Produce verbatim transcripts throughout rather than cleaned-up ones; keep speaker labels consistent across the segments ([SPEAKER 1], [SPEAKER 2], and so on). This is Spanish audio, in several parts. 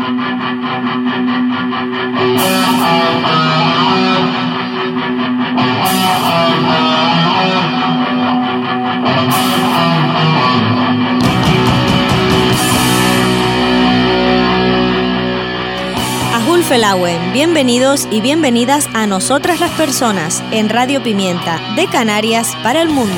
[SPEAKER 1] Felauen, bienvenidos y bienvenidas a Nosotras las Personas en Radio Pimienta de Canarias para el mundo.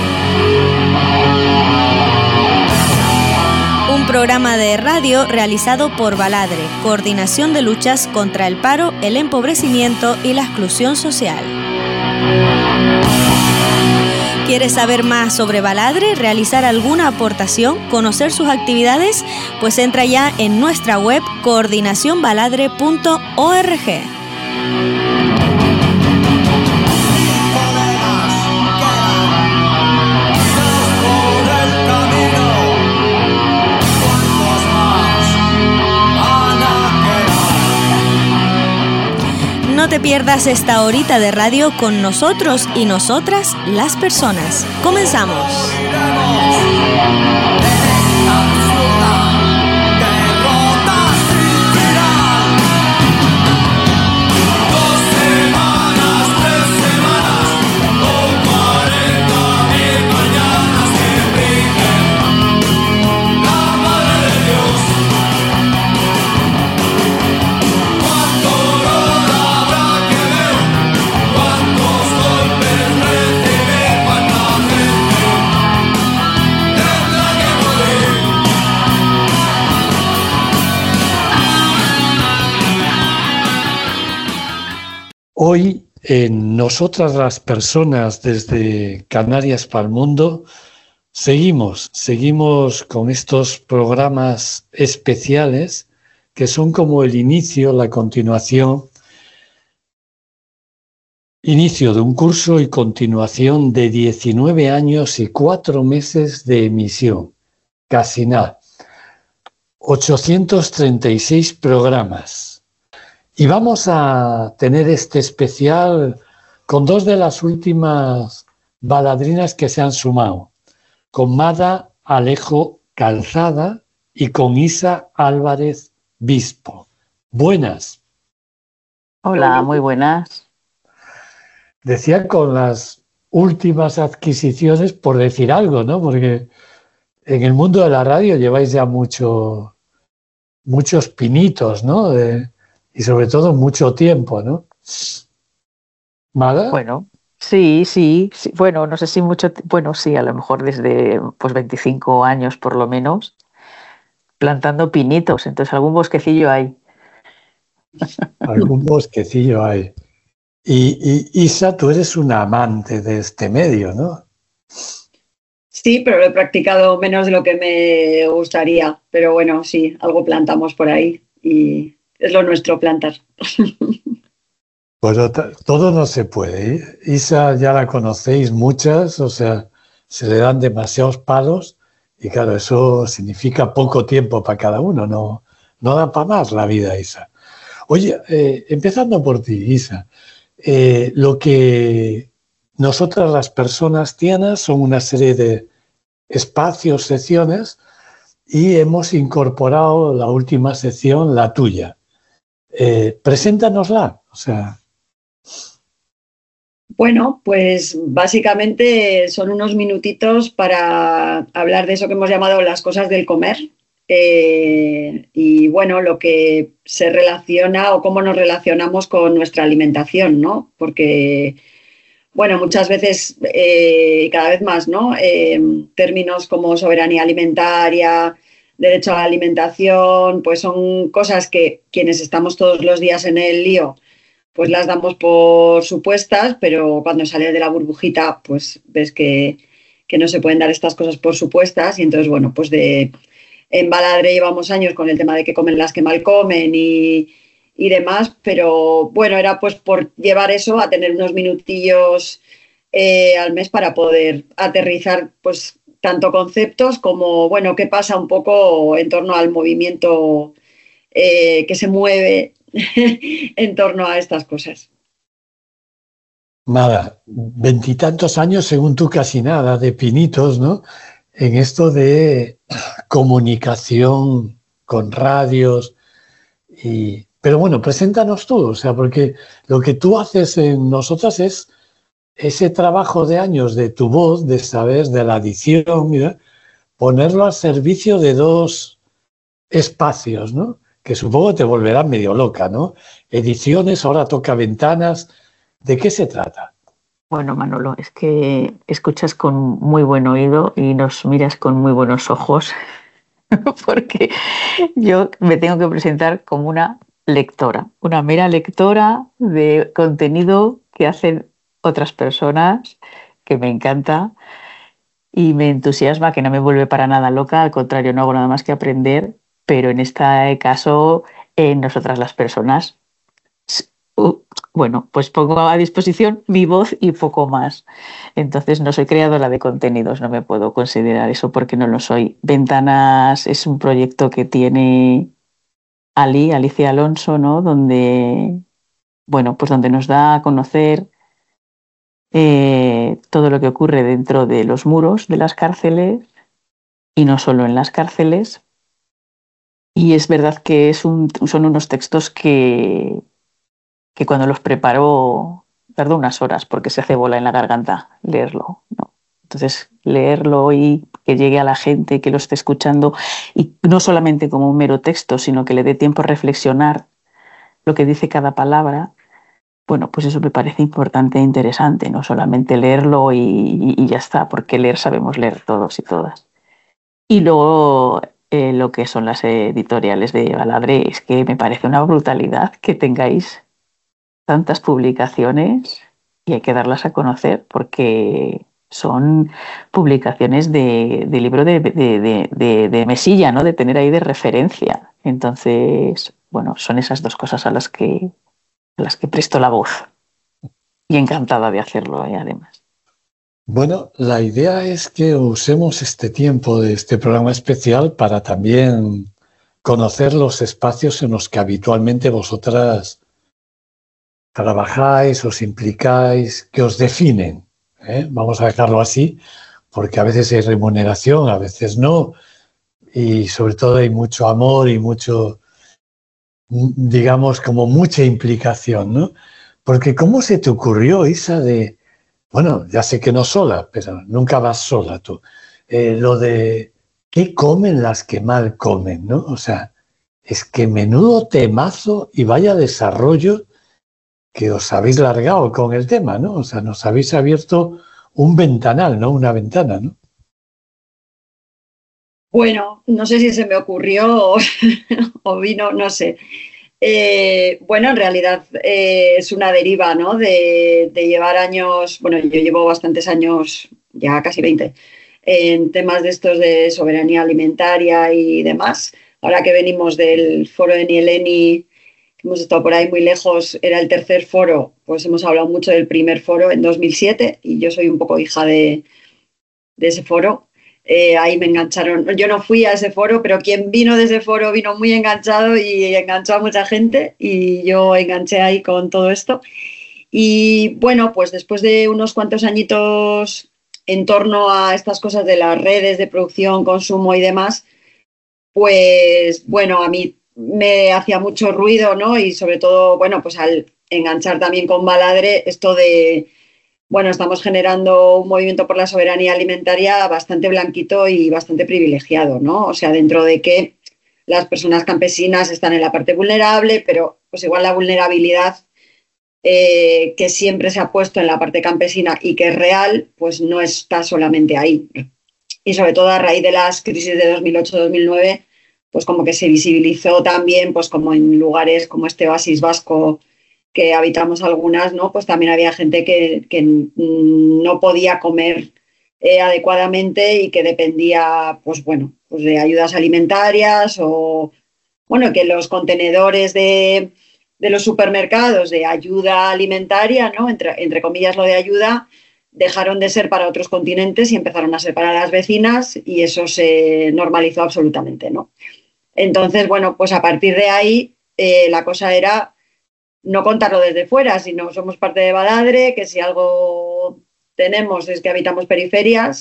[SPEAKER 1] Un programa de radio realizado por Baladre, Coordinación de Luchas contra el Paro, el Empobrecimiento y la Exclusión Social. ¿Quieres saber más sobre Baladre, realizar alguna aportación, conocer sus actividades? Pues entra ya en nuestra web coordinación baladre punto org. No te pierdas esta horita de radio con nosotros y nosotras, las personas. ¡Comenzamos!
[SPEAKER 2] Hoy, en Nosotras las Personas desde Canarias para el Mundo, seguimos, seguimos con estos programas especiales que son como el inicio, la continuación, inicio de un curso y continuación de diecinueve años y cuatro meses de emisión, casi nada, ochocientos treinta y seis programas. Y vamos a tener este especial con dos de las últimas baladrinas que se han sumado, con Mada Alejo Calzada y con Isa Álvarez Bispo. Buenas.
[SPEAKER 3] Hola, muy buenas.
[SPEAKER 2] Decía con las últimas adquisiciones, por decir algo, ¿no? Porque en el mundo de la radio lleváis ya mucho, muchos pinitos, ¿no? De, y sobre todo mucho tiempo, ¿no? ¿Mada?
[SPEAKER 3] Bueno, sí, sí, sí. Bueno, no sé si mucho, bueno, sí, a lo mejor desde pues veinticinco años por lo menos, plantando pinitos, entonces algún bosquecillo hay.
[SPEAKER 2] Algún bosquecillo hay. Y, y Isa, tú eres una amante de este medio, ¿no?
[SPEAKER 4] Sí, pero lo he practicado menos de lo que me gustaría, pero bueno, sí, algo plantamos por ahí y es lo nuestro, plantar.
[SPEAKER 2] Pues todo no se puede. ¿eh? Isa ya la conocéis muchas, o sea, se le dan demasiados palos y claro, eso significa poco tiempo para cada uno, no, no da para más la vida, Isa. Oye, eh, empezando por ti, Isa, eh, lo que nosotras las personas tienen son una serie de espacios, secciones, y hemos incorporado la última sección, la tuya. Eh, preséntanosla, o sea...
[SPEAKER 4] Bueno, pues básicamente son unos minutitos para hablar de eso que hemos llamado las cosas del comer eh, y bueno, lo que se relaciona o cómo nos relacionamos con nuestra alimentación, ¿no? Porque, bueno, muchas veces, eh, cada vez más, ¿no? Eh, términos como soberanía alimentaria, derecho a la alimentación, pues son cosas que quienes estamos todos los días en el lío, pues las damos por supuestas, pero cuando sales de la burbujita, pues ves que, que no se pueden dar estas cosas por supuestas. Y entonces, bueno, pues de en Baladre llevamos años con el tema de que comen las que mal comen y, y demás, pero bueno, era pues por llevar eso a tener unos minutillos eh, al mes para poder aterrizar pues tanto conceptos como, bueno, qué pasa un poco en torno al movimiento eh, que se mueve en torno a estas cosas.
[SPEAKER 2] Nada, veintitantos años, según tú, casi nada, de pinitos, ¿no? En esto de comunicación con radios, y, pero bueno, preséntanos tú, o sea, porque lo que tú haces en nosotras es ese trabajo de años de tu voz, de saber, de la edición, mira, ponerlo al servicio de dos espacios, ¿no? Que supongo te volverán medio loca, ¿no? Ediciones, ahora toca ventanas. ¿De qué se trata?
[SPEAKER 3] Bueno, Manolo, es que escuchas con muy buen oído y nos miras con muy buenos ojos, porque yo me tengo que presentar como una lectora, una mera lectora de contenido que hacen otras personas, que me encanta y me entusiasma, que no me vuelve para nada loca, al contrario, no hago nada más que aprender, pero en este caso, eh, nosotras las personas, uh, bueno, pues pongo a disposición mi voz y poco más. Entonces no soy creadora de contenidos, no me puedo considerar eso porque no lo soy. Ventanas es un proyecto que tiene Ali, Alicia Alonso, ¿no? Donde, bueno, pues donde nos da a conocer eh, todo lo que ocurre dentro de los muros de las cárceles y no solo en las cárceles. Y es verdad que es un, son unos textos que, que cuando los preparo tardo unas horas porque se hace bola en la garganta leerlo, ¿no? Entonces, leerlo y que llegue a la gente, que lo esté escuchando, y no solamente como un mero texto, sino que le dé tiempo a reflexionar lo que dice cada palabra, bueno, pues eso me parece importante e interesante, no solamente leerlo y, y, y ya está, porque leer sabemos leer todos y todas. Y luego eh, lo que son las editoriales de Baladre, es que me parece una brutalidad que tengáis tantas publicaciones y hay que darlas a conocer porque son publicaciones de, de libro de, de, de, de, de mesilla, ¿no? De tener ahí de referencia. Entonces, bueno, son esas dos cosas a las que, a las que presto la voz. Y encantada de hacerlo, ¿eh? Además.
[SPEAKER 2] Bueno, la idea es que usemos este tiempo de este programa especial para también conocer los espacios en los que habitualmente vosotras trabajáis, os implicáis, que os definen, ¿eh? Vamos a dejarlo así, porque a veces hay remuneración, a veces no, y sobre todo hay mucho amor y mucho, digamos, como mucha implicación, ¿no? Porque ¿cómo se te ocurrió, Isa, de, bueno, ya sé que no sola, pero nunca vas sola tú, eh, lo de qué comen las que mal comen, ¿no? O sea, es que menudo temazo y vaya desarrollo que os habéis largado con el tema, ¿no? O sea, nos habéis abierto un ventanal, ¿no? Una ventana, ¿no?
[SPEAKER 4] Bueno, no sé si se me ocurrió o, o vino, no sé. Eh, bueno, en realidad eh, es una deriva, ¿no? De, de llevar años, bueno, yo llevo bastantes años, ya casi veinte, en temas de estos de soberanía alimentaria y demás. Ahora que venimos del foro de Nieleni, hemos estado por ahí muy lejos, era el tercer foro, pues hemos hablado mucho del primer foro en dos mil siete y yo soy un poco hija de, de ese foro. Eh, ahí me engancharon, yo no fui a ese foro, pero quien vino de ese foro vino muy enganchado y enganchó a mucha gente y yo enganché ahí con todo esto. Y bueno, pues después de unos cuantos añitos en torno a estas cosas de las redes de producción, consumo y demás, pues bueno, a mí me hacía mucho ruido, ¿no? Y sobre todo, bueno, pues al enganchar también con Baladre, esto de, bueno, estamos generando un movimiento por la soberanía alimentaria bastante blanquito y bastante privilegiado, ¿no? O sea, dentro de que las personas campesinas están en la parte vulnerable, pero pues igual la vulnerabilidad eh, que siempre se ha puesto en la parte campesina y que es real, pues no está solamente ahí. Y sobre todo a raíz de las crisis de dos mil ocho dos mil nueve, pues como que se visibilizó también, pues como en lugares como este oasis vasco que habitamos algunas, ¿no? Pues también había gente que, que no podía comer eh, adecuadamente y que dependía, pues bueno, pues de ayudas alimentarias o, bueno, que los contenedores de, de los supermercados de ayuda alimentaria, ¿no? Entre, entre comillas lo de ayuda, dejaron de ser para otros continentes y empezaron a ser para las vecinas y eso se normalizó absolutamente, ¿no? Entonces, bueno, pues a partir de ahí eh, la cosa era no contarlo desde fuera, sino somos parte de Baladre, que si algo tenemos es que habitamos periferias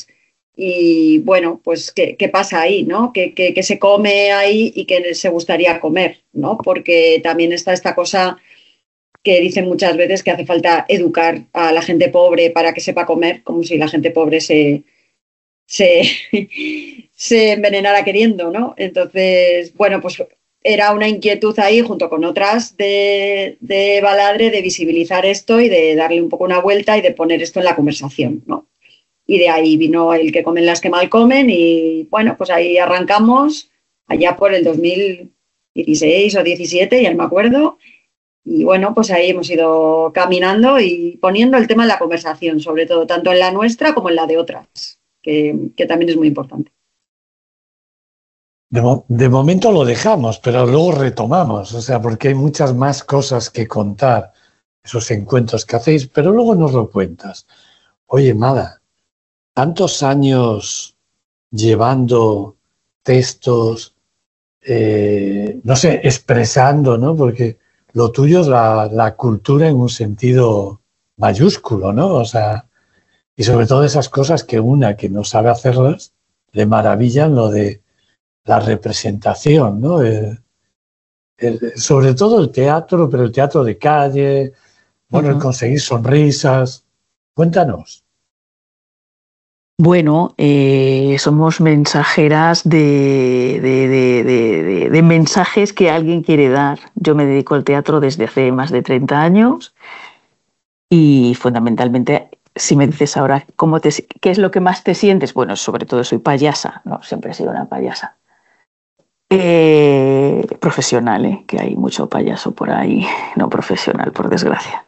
[SPEAKER 4] y bueno, pues ¿qué, qué pasa ahí, ¿no? ¿Qué, qué, qué se come ahí y qué se gustaría comer, ¿no? Porque también está esta cosa que dicen muchas veces que hace falta educar a la gente pobre para que sepa comer, como si la gente pobre se, se, se envenenara queriendo, ¿no? Entonces, bueno, pues era una inquietud ahí, junto con otras de, de Baladre, de visibilizar esto y de darle un poco una vuelta y de poner esto en la conversación, ¿no? Y de ahí vino el que comen las que mal comen y, bueno, pues ahí arrancamos, allá por el dos mil dieciséis o diecisiete, ya no me acuerdo. Y bueno, pues ahí hemos ido caminando y poniendo el tema en la conversación, sobre todo, tanto en la nuestra como en la de otras, que, que también es muy importante.
[SPEAKER 2] De, mo- de momento lo dejamos, pero luego retomamos, o sea, porque hay muchas más cosas que contar, esos encuentros que hacéis, pero luego nos lo cuentas. Oye, Mada, tantos años llevando textos, eh, no sé, expresando, ¿no? Porque lo tuyo es la, la cultura en un sentido mayúsculo, ¿no? O sea, y sobre todo esas cosas que una que no sabe hacerlas, le maravillan lo de la representación, ¿no? El- el- sobre todo el teatro, pero el teatro de calle, bueno, el
[SPEAKER 3] Ujú.
[SPEAKER 2] conseguir sonrisas. Cuéntanos.
[SPEAKER 3] Bueno, eh, somos mensajeras de, de, de, de, de- de mensajes que alguien quiere dar. Yo me dedico al teatro desde hace más de treinta años y fundamentalmente, si me dices ahora cómo te, qué es lo que más te sientes, bueno, sobre todo soy payasa, ¿no? Siempre he sido una payasa. Eh, profesional, ¿eh? Que hay mucho payaso por ahí, no profesional, por desgracia.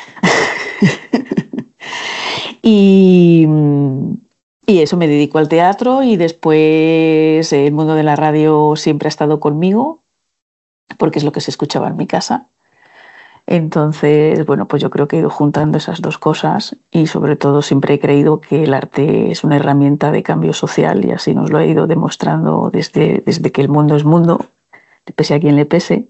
[SPEAKER 3] Y, y eso, me dedico al teatro y después el mundo de la radio siempre ha estado conmigo, porque es lo que se escuchaba en mi casa. Entonces, bueno, pues yo creo que he ido juntando esas dos cosas y sobre todo siempre he creído que el arte es una herramienta de cambio social y así nos lo he ido demostrando desde, desde que el mundo es mundo, pese a quien le pese.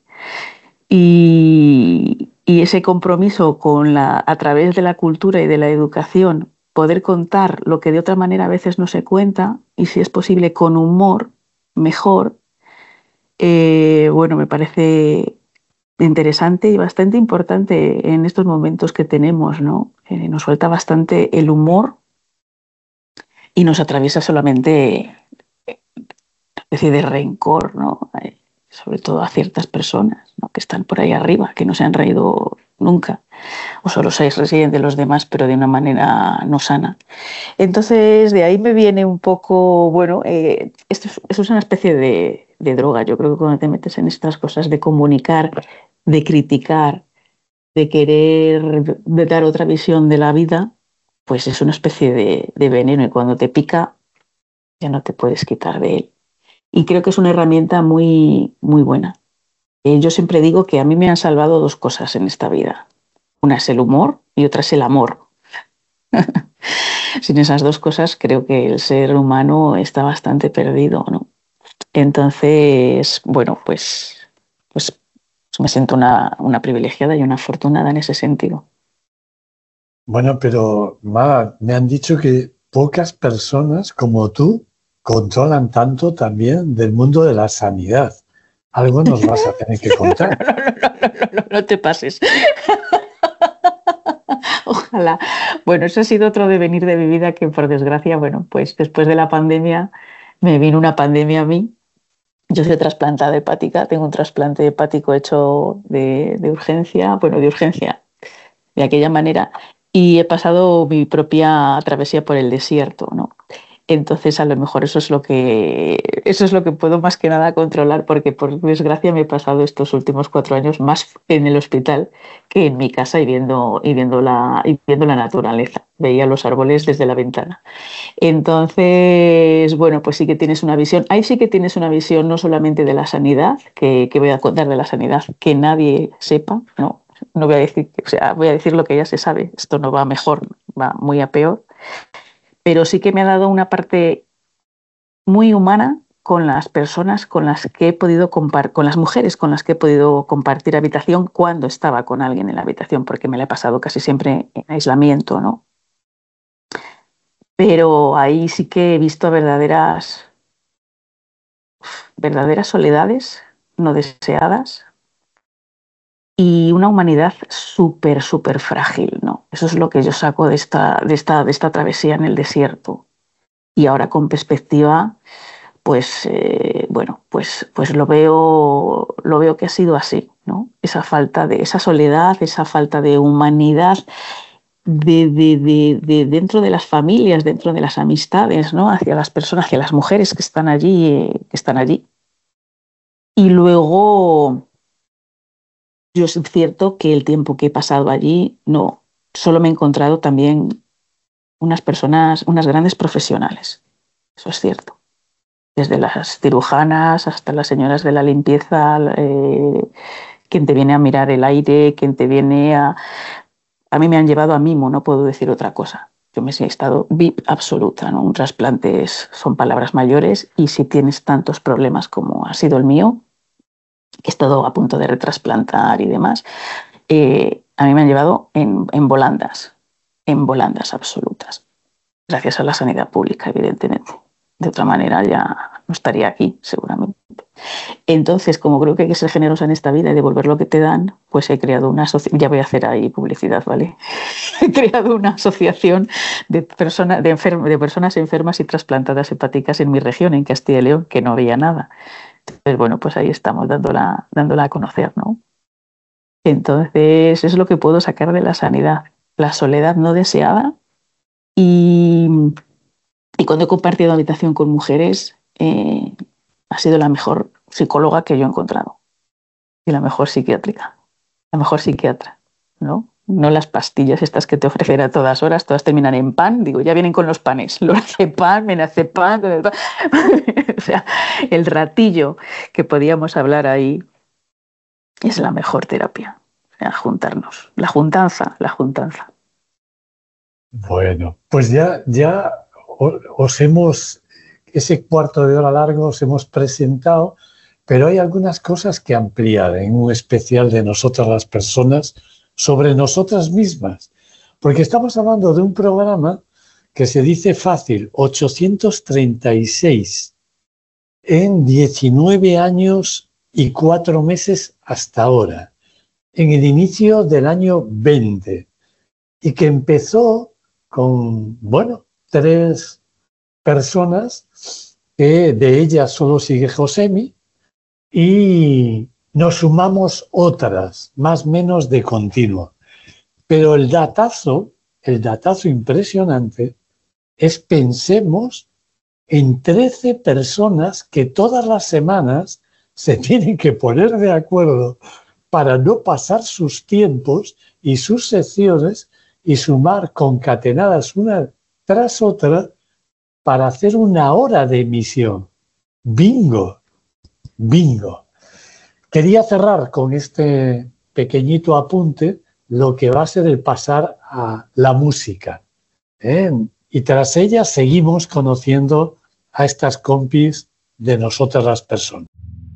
[SPEAKER 3] Y, y ese compromiso con la, a través de la cultura y de la educación, poder contar lo que de otra manera a veces no se cuenta y si es posible con humor, mejor, eh, bueno, me parece interesante y bastante importante en estos momentos que tenemos, ¿no? Eh, nos suelta bastante el humor y nos atraviesa solamente una especie de rencor, ¿no? Eh, sobre todo a ciertas personas, ¿no? Que están por ahí arriba, que no se han reído nunca, o solo se ríen de los demás, pero de una manera no sana. Entonces, de ahí me viene un poco, bueno, eh, esto, es, esto es una especie de, de droga. Yo creo que cuando te metes en estas cosas de comunicar, de criticar, de querer de dar otra visión de la vida, pues es una especie de, de veneno y cuando te pica ya no te puedes quitar de él. Y creo que es una herramienta muy, muy buena. Eh, yo siempre digo que a mí me han salvado dos cosas en esta vida. Una es el humor y otra es el amor. Sin esas dos cosas creo que el ser humano está bastante perdido, ¿no? Entonces, bueno, pues, pues me siento una, una privilegiada y una afortunada en ese sentido.
[SPEAKER 2] Bueno, pero Mada, me han dicho que pocas personas como tú controlan tanto también del mundo de la sanidad. Algo nos vas a tener que contar.
[SPEAKER 3] No, no, no, no, no, no te pases. Ojalá. Bueno, eso ha sido otro devenir de mi vida que, por desgracia, bueno, pues después de la pandemia me vino una pandemia a mí. Yo soy trasplantada hepática, tengo un trasplante hepático hecho de, de urgencia, bueno, de urgencia, de aquella manera, y he pasado mi propia travesía por el desierto, ¿no? Entonces, a lo mejor eso es lo que eso es lo que puedo más que nada controlar, porque por desgracia me he pasado estos últimos cuatro años más en el hospital que en mi casa y viendo, y viendo la, y viendo la naturaleza. Veía los árboles desde la ventana. Entonces, bueno, pues sí que tienes una visión. Ahí sí que tienes una visión no solamente de la sanidad, que, que voy a contar de la sanidad, que nadie sepa, no, no voy a decir, o sea, voy a decir lo que ya se sabe. Esto no va mejor, va muy a peor, pero sí que me ha dado una parte muy humana con las personas con las que he podido compartir, con las mujeres con las que he podido compartir habitación cuando estaba con alguien en la habitación, porque me la he pasado casi siempre en aislamiento, ¿no? pero ahí sí que he visto verdaderas, verdaderas soledades no deseadas y una humanidad súper, súper frágil, ¿no? Eso es lo que yo saco de esta, de esta, de esta travesía en el desierto. Y ahora con perspectiva, pues eh, bueno, pues, pues lo veo, lo veo que ha sido así, ¿no? Esa falta de, esa soledad, esa falta de humanidad de, de, de, de dentro de las familias, dentro de las amistades, ¿no? Hacia las personas, hacia las mujeres que están allí, eh, que están allí. Y luego, yo es cierto que el tiempo que he pasado allí, no, solo me he encontrado también unas personas, unas grandes profesionales. Eso es cierto. Desde las cirujanas hasta las señoras de la limpieza, eh, quien te viene a mirar el aire, quien te viene a... A mí me han llevado a mimo, no puedo decir otra cosa. Yo me he estado V I P absoluta, ¿no? Un trasplante es, son palabras mayores y si tienes tantos problemas como ha sido el mío, he estado a punto de retrasplantar y demás, eh, a mí me han llevado en, en volandas, en volandas absolutas. Gracias a la sanidad pública, evidentemente. De otra manera ya no estaría aquí, seguramente. Entonces, como creo que hay que ser generosa en esta vida y devolver lo que te dan, pues he creado una asociación, ya voy a hacer ahí publicidad, ¿vale? He creado una asociación de, persona, de, enfer- de personas enfermas y trasplantadas hepáticas en mi región, en Castilla y León, que no había nada. Entonces, bueno, pues ahí estamos dándola, dándola a conocer, ¿no? Entonces, es lo que puedo sacar de la sanidad, la soledad no deseada. Y, y cuando he compartido habitación con mujeres, eh, ha sido la mejor psicóloga que yo he encontrado y la mejor psiquiátrica, la mejor psiquiatra, ¿no? No las pastillas estas que te ofrecen a todas horas, todas terminan en pan, digo, ya vienen con los panes, lo hace pan, me hace pan, o sea, el ratillo que podíamos hablar ahí es la mejor terapia, o sea, juntarnos, la juntanza, la juntanza.
[SPEAKER 2] Bueno, pues ya, ya os hemos, ese cuarto de hora largo os hemos presentado, pero hay algunas cosas que ampliar en un especial de Nosotras las Personas sobre nosotras mismas, porque estamos hablando de un programa que se dice fácil, ochocientos treinta y seis, en diecinueve años y cuatro meses hasta ahora, en el inicio del año veinte, y que empezó con, bueno, tres personas, que de ellas solo sigue Josemi, y nos sumamos otras, más o menos de continuo. Pero el datazo, el datazo impresionante, es pensemos en trece personas que todas las semanas se tienen que poner de acuerdo para no pasar sus tiempos y sus secciones y sumar concatenadas una tras otra para hacer una hora de emisión. ¡Bingo! ¡Bingo! Quería cerrar con este pequeñito apunte lo que va a ser el pasar a la música, ¿eh? Y tras ella seguimos conociendo a estas compis de Nosotras las Personas.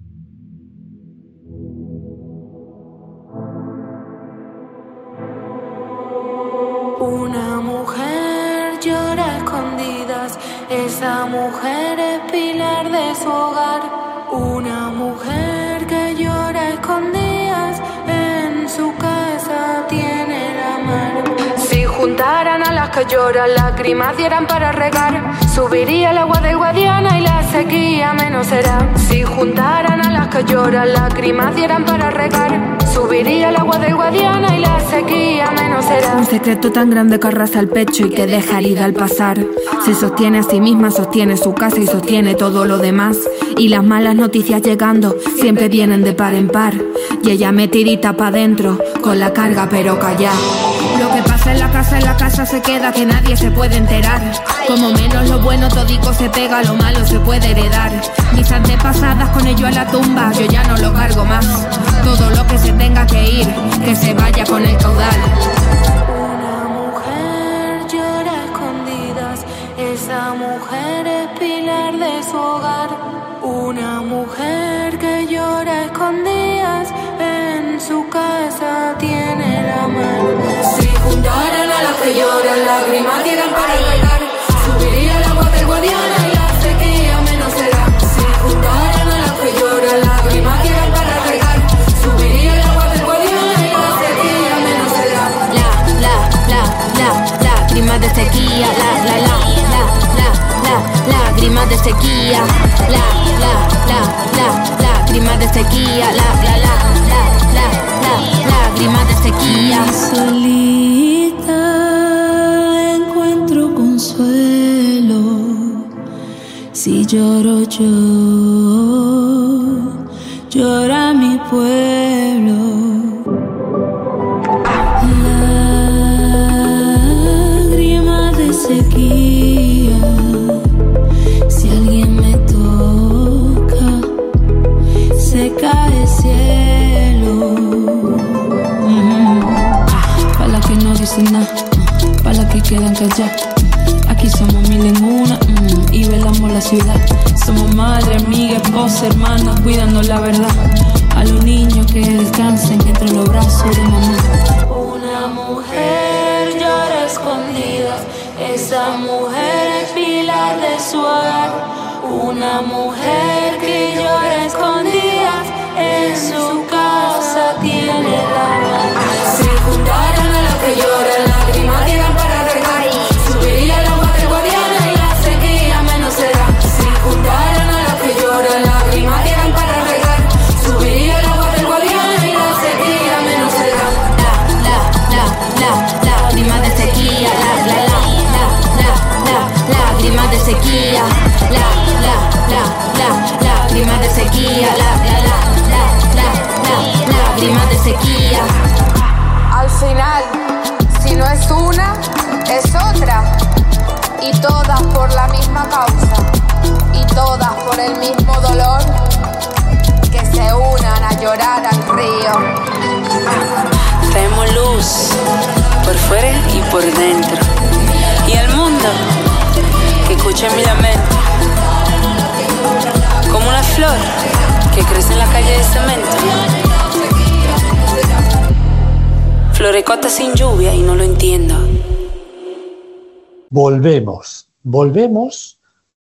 [SPEAKER 5] Una mujer llora a escondidas, esa mujer es pilar de su hogar. Una mujer que llora a escondidas, en su casa tiene la mar. Si juntaran a las que lloran, lágrimas dieran para regar, subiría el agua del Guadiana y la sequía menos será. Si juntaran a las que lloran, lágrimas dieran para regar, subiría el agua del Guadiana y la sequía menos será.
[SPEAKER 6] Un secreto tan grande que arrasa el pecho y que deja herida al pasar. Se sostiene a sí misma, sostiene su casa y sostiene todo lo demás. Y las malas noticias llegando siempre vienen de par en par. Y ella metidita pa' dentro, con la carga pero callada. Lo que pasa en la casa, en la casa se queda, que nadie se puede enterar. Como menos lo bueno todico se pega, lo malo se puede heredar. Mis antepasadas con ello a la tumba, yo ya no lo cargo más. Todo lo que se tenga que ir, que se vaya con el caudal.
[SPEAKER 5] Una mujer llora a escondidas, esa mujer es pilar de su hogar. Una mujer que llora a escondidas, en su casa tiene la mar. Si juntaran a las que lloran, lágrimas dieran para regar,
[SPEAKER 6] sequía, la, la, la, la, la, la, lágrimas de sequía.
[SPEAKER 5] Solita encuentro consuelo, si lloro yo, llora mi pueblo. Lágrimas de sequía, si alguien me toca, se cae el cielo. Mm. Pa' la que no dicen nada, pa' la que quedan calladas. Aquí somos mil en una, mm, y velamos la ciudad. Somos madre, amiga, esposa, hermana, cuidando la verdad. A los niños que descansen entre los brazos de mamá. Una mujer llora escondida, esa mujer es pilar de su hogar. Una mujer que llora escondida, en su casa tiene la verdad. Se juntaron a las que lloran, lágrimas llegan para regar. Subiría el agua del Guadiana y la sequía menos será. Se juntaron a las que lloran, lágrimas llegan para regar. Subiría el agua del Guadiana y la sequía menos será.
[SPEAKER 6] La, la, la, la, lágrimas de sequía, la, la, la, la, la, la, lágrimas de sequía, la, la, la, la, lágrimas de sequía, la, la, la, la, la, la, lágrimas de sequía.
[SPEAKER 7] Al final, si no es una, es otra, y todas por la misma causa, y todas por el mismo dolor, que se unan a llorar al río.
[SPEAKER 8] Traemos luz por fuera y por dentro, y al mundo que escuche mi lamento, como una flor que crece en la calle de cemento. Florecota sin lluvia y no lo entiendo.
[SPEAKER 2] Volvemos, volvemos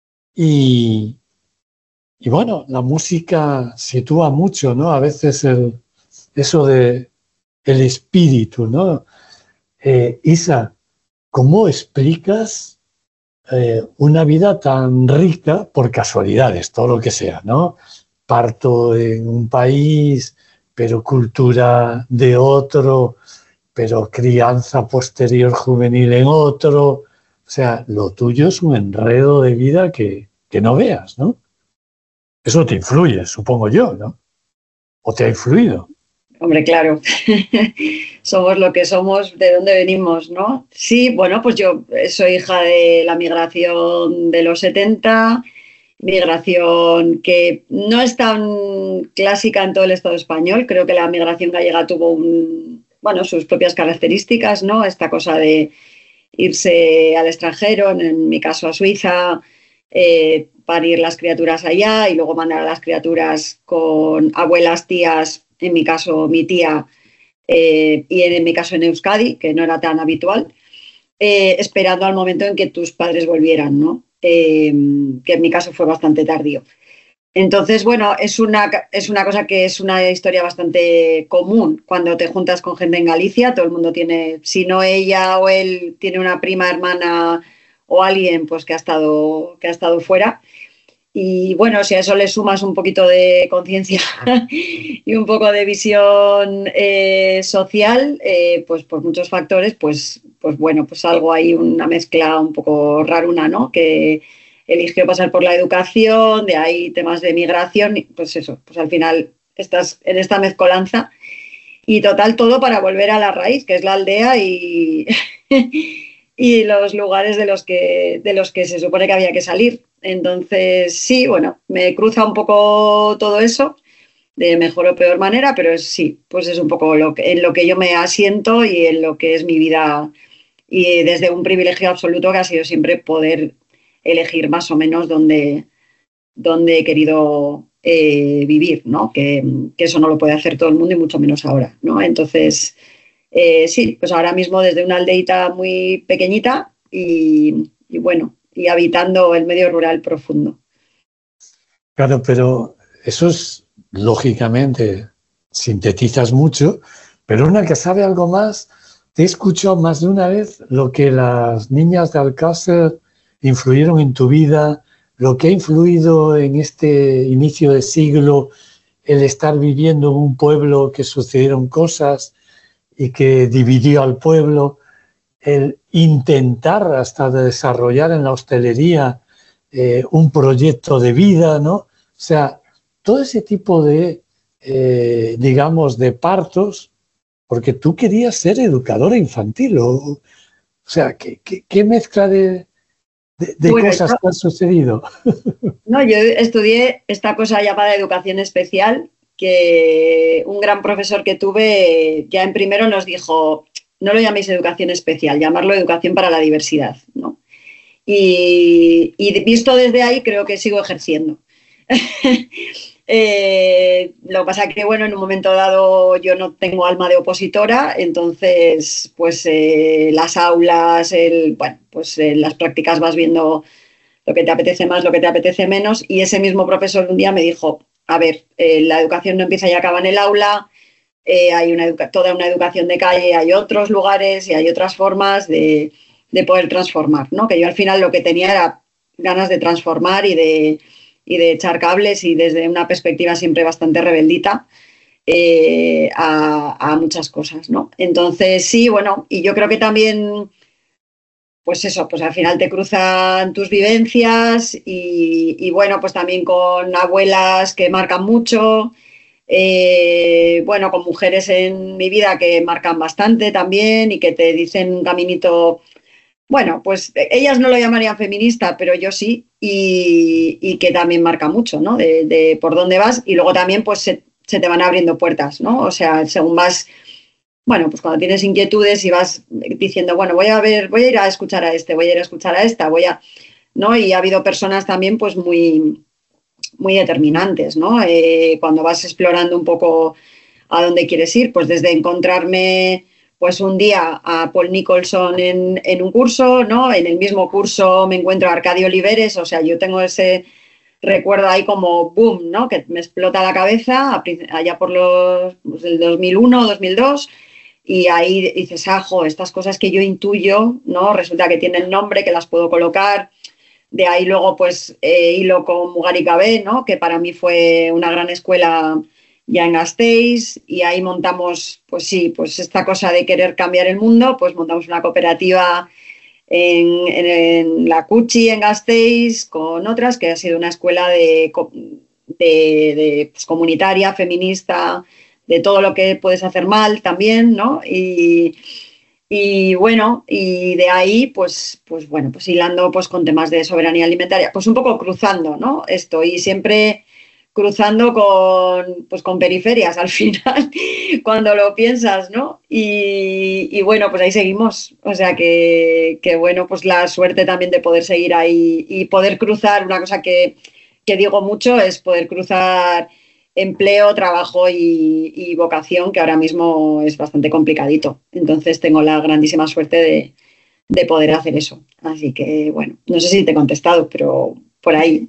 [SPEAKER 2] y, y bueno, la música sitúa mucho, ¿no? A veces el, eso de el espíritu, ¿no? Eh, Isa, ¿cómo explicas eh, una vida tan rica por casualidades, todo lo que sea, ¿no? Parto en un país, pero cultura de otro, pero crianza posterior juvenil en otro. O sea, lo tuyo es un enredo de vida que, que no veas, ¿no? Eso te influye, supongo yo, ¿no? ¿O te ha influido?
[SPEAKER 4] Hombre, claro. Somos lo que somos, de dónde venimos, ¿no? Sí, bueno, pues yo soy hija de la migración de los setenta, migración que no es tan clásica en todo el Estado español. Creo que la migración gallega tuvo un... bueno, sus propias características, ¿no? Esta cosa de irse al extranjero, en mi caso a Suiza, eh, parir las criaturas allá y luego mandar a las criaturas con abuelas, tías, en mi caso mi tía, eh, y en, en mi caso en Euskadi, que no era tan habitual, eh, esperando al momento en que tus padres volvieran, ¿no? Eh, que en mi caso fue bastante tardío. Entonces, bueno, es una, es una cosa que es una historia bastante común cuando te juntas con gente en Galicia. Todo el mundo tiene, si no ella o él, tiene una prima, hermana o alguien pues que ha estado, que ha estado fuera. Y bueno, si a eso le sumas un poquito de conciencia y un poco de visión eh, social, eh, pues por muchos factores, pues, pues bueno, pues algo ahí, una mezcla un poco raruna, ¿no? Que eligió pasar por la educación, de ahí temas de migración, pues eso, pues al final estás en esta mezcolanza y total todo para volver a la raíz, que es la aldea y, y los lugares de los, que, de los que se supone que había que salir. Entonces, sí, bueno, me cruza un poco todo eso, de mejor o peor manera, pero es, sí, pues es un poco lo que, en lo que yo me asiento y en lo que es mi vida, y desde un privilegio absoluto que ha sido siempre poder elegir más o menos dónde, dónde he querido eh, vivir, ¿no? Que, que eso no lo puede hacer todo el mundo y mucho menos ahora, ¿no? Entonces, eh, sí, pues ahora mismo desde una aldeita muy pequeñita y, y bueno, y habitando el medio rural profundo.
[SPEAKER 2] Claro, pero eso es, lógicamente, sintetizas mucho, pero una que sabe algo más, te he escuchado más de una vez lo que las niñas de Alcácer influyeron en tu vida, lo que ha influido en este inicio de siglo el estar viviendo en un pueblo que sucedieron cosas y que dividió al pueblo, el intentar hasta desarrollar en la hostelería eh, un proyecto de vida, ¿no? O sea, todo ese tipo de, eh, digamos, de partos, porque tú querías ser educadora infantil, o, o sea, ¿qué, qué, qué mezcla de, de, de bueno, cosas yo, que han sucedido?
[SPEAKER 4] No, yo estudié esta cosa llamada educación especial, que un gran profesor que tuve ya en primero nos dijo, no lo llaméis educación especial, llamarlo educación para la diversidad, ¿no? Y, y visto desde ahí creo que sigo ejerciendo. eh, lo que pasa que, bueno, en un momento dado yo no tengo alma de opositora, entonces, pues eh, las aulas, el, bueno, pues eh, las prácticas vas viendo lo que te apetece más, lo que te apetece menos, y ese mismo profesor un día me dijo, a ver, eh, la educación no empieza y acaba en el aula, eh, hay una toda una educación de calle, hay otros lugares y hay otras formas de, de poder transformar, ¿no? Que yo al final lo que tenía era ganas de transformar y de, y de echar cables, y desde una perspectiva siempre bastante rebeldita eh, a, a muchas cosas, ¿no? Entonces, sí, bueno, y yo creo que también, pues eso, pues al final te cruzan tus vivencias y, y bueno, pues también con abuelas que marcan mucho, eh, bueno, con mujeres en mi vida que marcan bastante también y que te dicen un caminito, bueno, pues ellas no lo llamarían feminista, pero yo sí, y, y que también marca mucho, ¿no? De, de por dónde vas, y luego también pues se, se te van abriendo puertas, ¿no? O sea, según vas... Bueno, pues cuando tienes inquietudes y vas diciendo, bueno, voy a ver, voy a ir a escuchar a este, voy a ir a escuchar a esta, voy a, ¿no? Y ha habido personas también, pues muy, muy determinantes, ¿no? Eh, cuando vas explorando un poco a dónde quieres ir, pues desde encontrarme, pues un día a Paul Nicholson en, en un curso, ¿no? En el mismo curso me encuentro a Arcadio Oliveres, o sea, yo tengo ese recuerdo ahí como boom, ¿no? Que me explota la cabeza allá por los pues, el dos mil uno, dos mil dos. Y ahí dices, ajo, estas cosas que yo intuyo, ¿no? Resulta que tienen nombre, que las puedo colocar. De ahí luego, pues, eh, hilo con Mugarik Abe, ¿no? Que para mí fue una gran escuela ya en Gasteiz. Y ahí montamos, pues sí, pues esta cosa de querer cambiar el mundo, pues montamos una cooperativa en, en, en la Cuchi, en Gasteiz, con otras, que ha sido una escuela de, de, de pues, comunitaria, feminista, de todo lo que puedes hacer mal también, ¿no? Y, y bueno, y de ahí, pues, pues bueno, pues hilando pues, con temas de soberanía alimentaria, pues un poco cruzando, ¿no? Esto, y siempre cruzando con, pues, con periferias al final, cuando lo piensas, ¿no? Y, y bueno, pues ahí seguimos. O sea que, que, bueno, pues la suerte también de poder seguir ahí y poder cruzar, una cosa que, que digo mucho es poder cruzar empleo, trabajo y, y vocación, que ahora mismo es bastante complicadito. Entonces tengo la grandísima suerte de, de poder hacer eso. Así que, bueno, no sé si te he contestado, pero por ahí.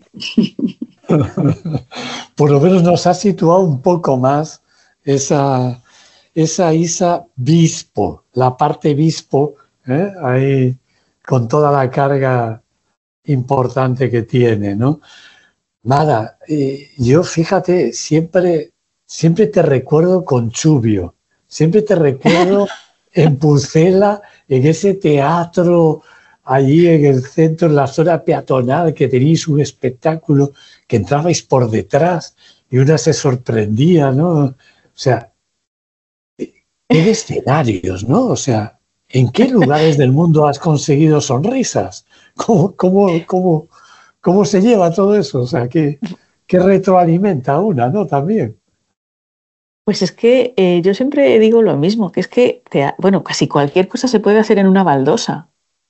[SPEAKER 2] Por lo menos nos ha situado un poco más esa, esa Isa Bispo, la parte Bispo, ¿eh? Ahí con toda la carga importante que tiene, ¿no? Nada, eh, yo fíjate, siempre, siempre te recuerdo con Chubio, siempre te recuerdo en Pucela, en ese teatro allí en el centro, en la zona peatonal, que teníais un espectáculo, que entrabais por detrás y una se sorprendía, ¿no? O sea, qué escenarios, ¿no? O sea, ¿en qué lugares del mundo has conseguido sonrisas? ¿Cómo, cómo, cómo, cómo se lleva todo eso? O sea, ¿qué, qué retroalimenta una, ¿no? También.
[SPEAKER 3] Pues es que eh, yo siempre digo lo mismo, que es que, te, bueno, casi cualquier cosa se puede hacer en una baldosa.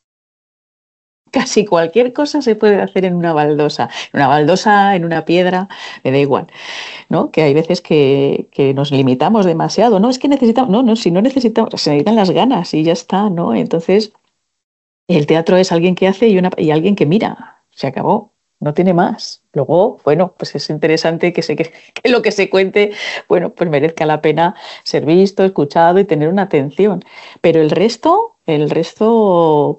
[SPEAKER 3] Casi cualquier cosa se puede hacer en una baldosa, en una baldosa, en una piedra, me da igual, ¿no? Que hay veces que, que nos limitamos demasiado, no, es que necesitamos, no, no, si no necesitamos, se necesitan las ganas y ya está, ¿no? Entonces, el teatro es alguien que hace y, una, y alguien que mira, se acabó, no tiene más. Luego, bueno, pues es interesante que, se, que, que lo que se cuente, bueno, pues merezca la pena ser visto, escuchado y tener una atención, pero el resto, el resto...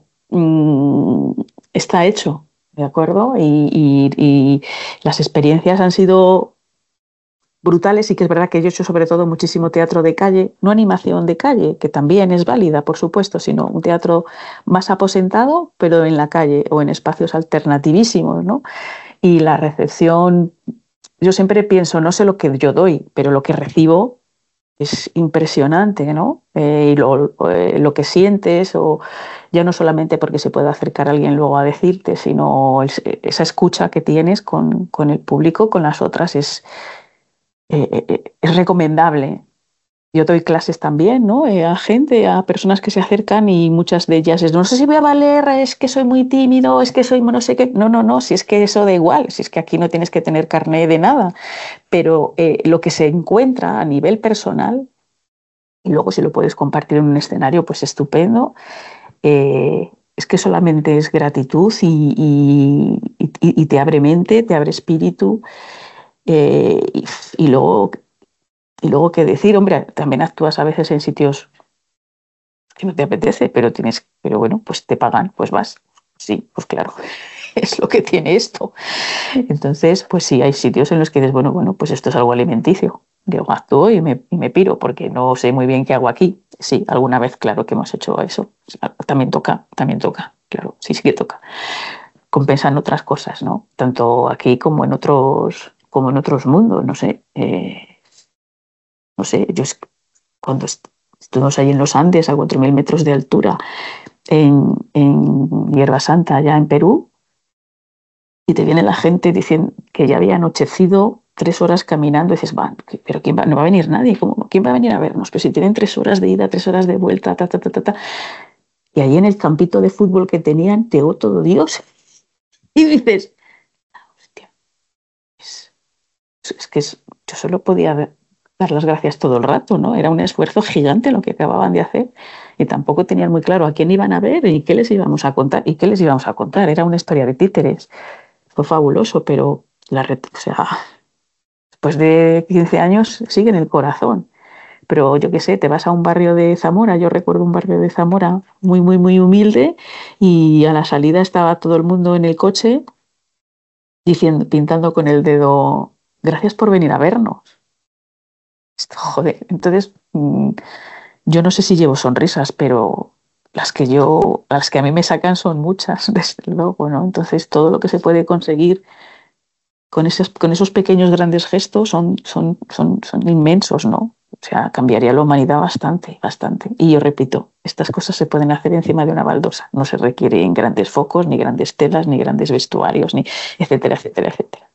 [SPEAKER 3] está hecho, ¿de acuerdo? Y, y, y las experiencias han sido brutales. Y que es verdad que yo he hecho sobre todo muchísimo teatro de calle, no animación de calle, que también es válida, por supuesto, sino un teatro más aposentado, pero en la calle o en espacios alternativísimos, ¿no? Y la recepción, yo siempre pienso, no sé lo que yo doy, pero lo que recibo es impresionante, ¿no? Eh, y lo, eh, lo que sientes, o ya no solamente porque se puede acercar alguien luego a decirte, sino el, esa escucha que tienes con, con el público, con las otras, es, eh, eh, es recomendable. Yo doy clases también, ¿no? Eh, a gente, a personas que se acercan, y muchas de ellas es, no sé si voy a valer, es que soy muy tímido, es que soy no sé qué. No, no, no, si es que eso da igual, si es que aquí no tienes que tener carné de nada. Pero eh, lo que se encuentra a nivel personal, y luego si lo puedes compartir en un escenario, pues estupendo, eh, es que solamente es gratitud y, y, y, y te abre mente, te abre espíritu, eh, y, y luego... Y luego qué decir, hombre, también actúas a veces en sitios que no te apetece, pero tienes, pero bueno, pues te pagan, pues vas. Sí, pues claro, es lo que tiene esto. Entonces, pues sí, hay sitios en los que dices, bueno, bueno, pues esto es algo alimenticio. Digo, actúo y me, y me piro, porque no sé muy bien qué hago aquí. Sí, alguna vez, claro que hemos hecho eso. También toca, también toca, claro, sí, sí que toca. Compensan otras cosas, ¿no? Tanto aquí como en otros, como en otros mundos, no sé. Eh, No sé, yo cuando estuvimos ahí en los Andes a cuatro mil metros de altura, en, en Hierba Santa, allá en Perú, y te viene la gente diciendo que ya había anochecido, tres horas caminando, y dices, va, pero ¿quién va? No va a venir nadie, ¿cómo? ¿Quién va a venir a vernos? Pero si tienen tres horas de ida, tres horas de vuelta, ta, ta, ta, ta, ta. Y ahí en el campito de fútbol que tenían, teó todo Dios. Y dices, hostia, es, es que es, yo solo podía ver, dar las gracias todo el rato, ¿no? Era un esfuerzo gigante lo que acababan de hacer, y tampoco tenían muy claro a quién iban a ver y qué les íbamos a contar y qué les íbamos a contar. Era una historia de títeres. Fue fabuloso, pero la red, o sea, después de quince años sigue en el corazón. Pero yo qué sé, te vas a un barrio de Zamora, yo recuerdo un barrio de Zamora muy, muy, muy humilde, y a la salida estaba todo el mundo en el coche diciendo, pintando con el dedo, gracias por venir a vernos. Joder, entonces mmm, yo no sé si llevo sonrisas, pero las que yo, las que a mí me sacan son muchas, desde luego, ¿no? Entonces todo lo que se puede conseguir con esos, con esos pequeños grandes gestos son, son, son, son inmensos, ¿no? O sea, cambiaría la humanidad bastante, bastante. Y yo repito, estas cosas se pueden hacer encima de una baldosa. No se requieren grandes focos, ni grandes telas, ni grandes vestuarios, ni etcétera, etcétera, etcétera.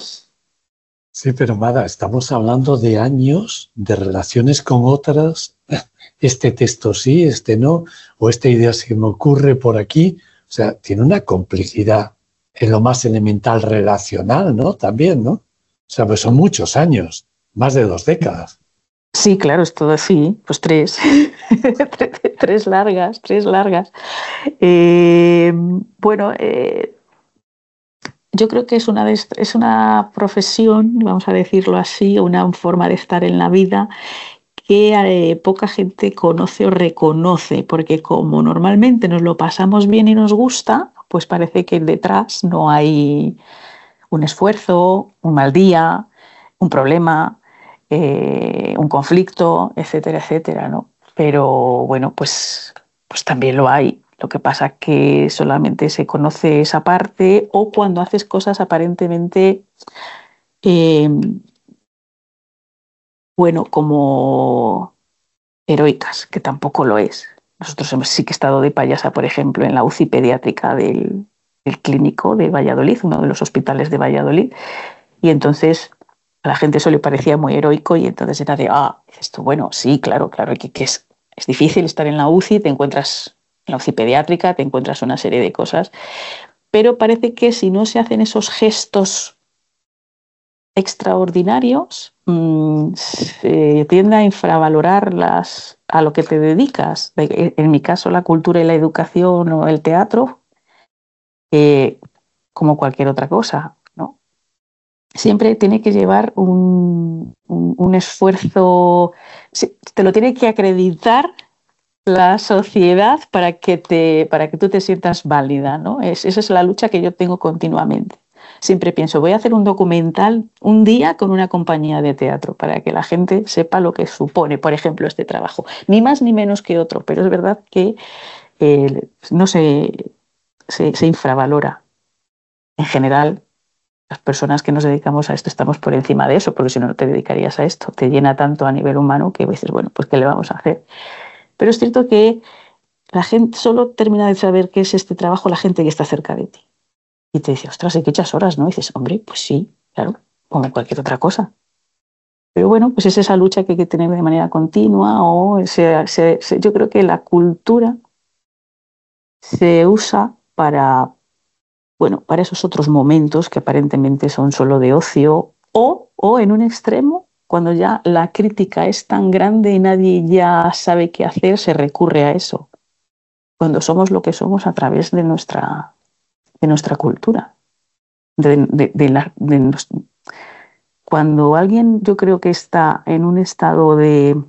[SPEAKER 2] Sí, pero Mada, estamos hablando de años, de relaciones con otras, este texto sí, este no, o esta idea se me ocurre por aquí. O sea, tiene una complejidad en lo más elemental relacional, ¿no? También, ¿no? O sea, pues son muchos años, más de dos décadas.
[SPEAKER 3] Sí, claro, es todo así, pues tres, tres largas, tres largas. Eh, bueno, eh, yo creo que es una, de, es una profesión, vamos a decirlo así, una forma de estar en la vida que eh, poca gente conoce o reconoce, porque como normalmente nos lo pasamos bien y nos gusta, pues parece que detrás no hay un esfuerzo, un mal día, un problema, eh, un conflicto, etcétera, etcétera, ¿no? Pero bueno, pues, pues también lo hay. Lo que pasa es que solamente se conoce esa parte, o cuando haces cosas aparentemente, eh, bueno, como heroicas, que tampoco lo es. Nosotros hemos sí que estado de payasa, por ejemplo, en la U C I pediátrica del, del Clínico de Valladolid, uno de los hospitales de Valladolid, y entonces a la gente eso le parecía muy heroico, y entonces era de, ah, esto, bueno, sí, claro, claro, que, que es, es difícil estar en la U C I, te encuentras en la U C I pediátrica, te encuentras una serie de cosas, pero parece que si no se hacen esos gestos extraordinarios, mmm, se tiende a infravalorar las, a lo que te dedicas. En mi caso, la cultura y la educación o el teatro, eh, como cualquier otra cosa, ¿no? Siempre tiene que llevar un, un, un esfuerzo, te lo tiene que acreditar la sociedad para que, te, para que tú te sientas válida, ¿no? Es, esa es la lucha que yo tengo continuamente. Siempre pienso, voy a hacer un documental un día con una compañía de teatro para que la gente sepa lo que supone, por ejemplo, este trabajo. Ni más ni menos que otro, pero es verdad que eh, no se, se, se infravalora. En general, las personas que nos dedicamos a esto estamos por encima de eso, porque si no, no te dedicarías a esto. Te llena tanto a nivel humano que dices, bueno, pues ¿qué le vamos a hacer? Pero es cierto que la gente solo termina de saber qué es este trabajo la gente que está cerca de ti. Y te dice, ostras, hay que echas horas, ¿no? Y dices, hombre, pues sí, claro, como cualquier otra cosa. Pero bueno, pues es esa lucha que hay que tener de manera continua o ese, ese, ese, yo creo que la cultura se usa para, bueno, para esos otros momentos que aparentemente son solo de ocio o, o en un extremo, cuando ya la crítica es tan grande y nadie ya sabe qué hacer, se recurre a eso. Cuando somos lo que somos a través de nuestra, de nuestra cultura. De, de, de la, de nos... Cuando alguien, yo creo que está en un estado de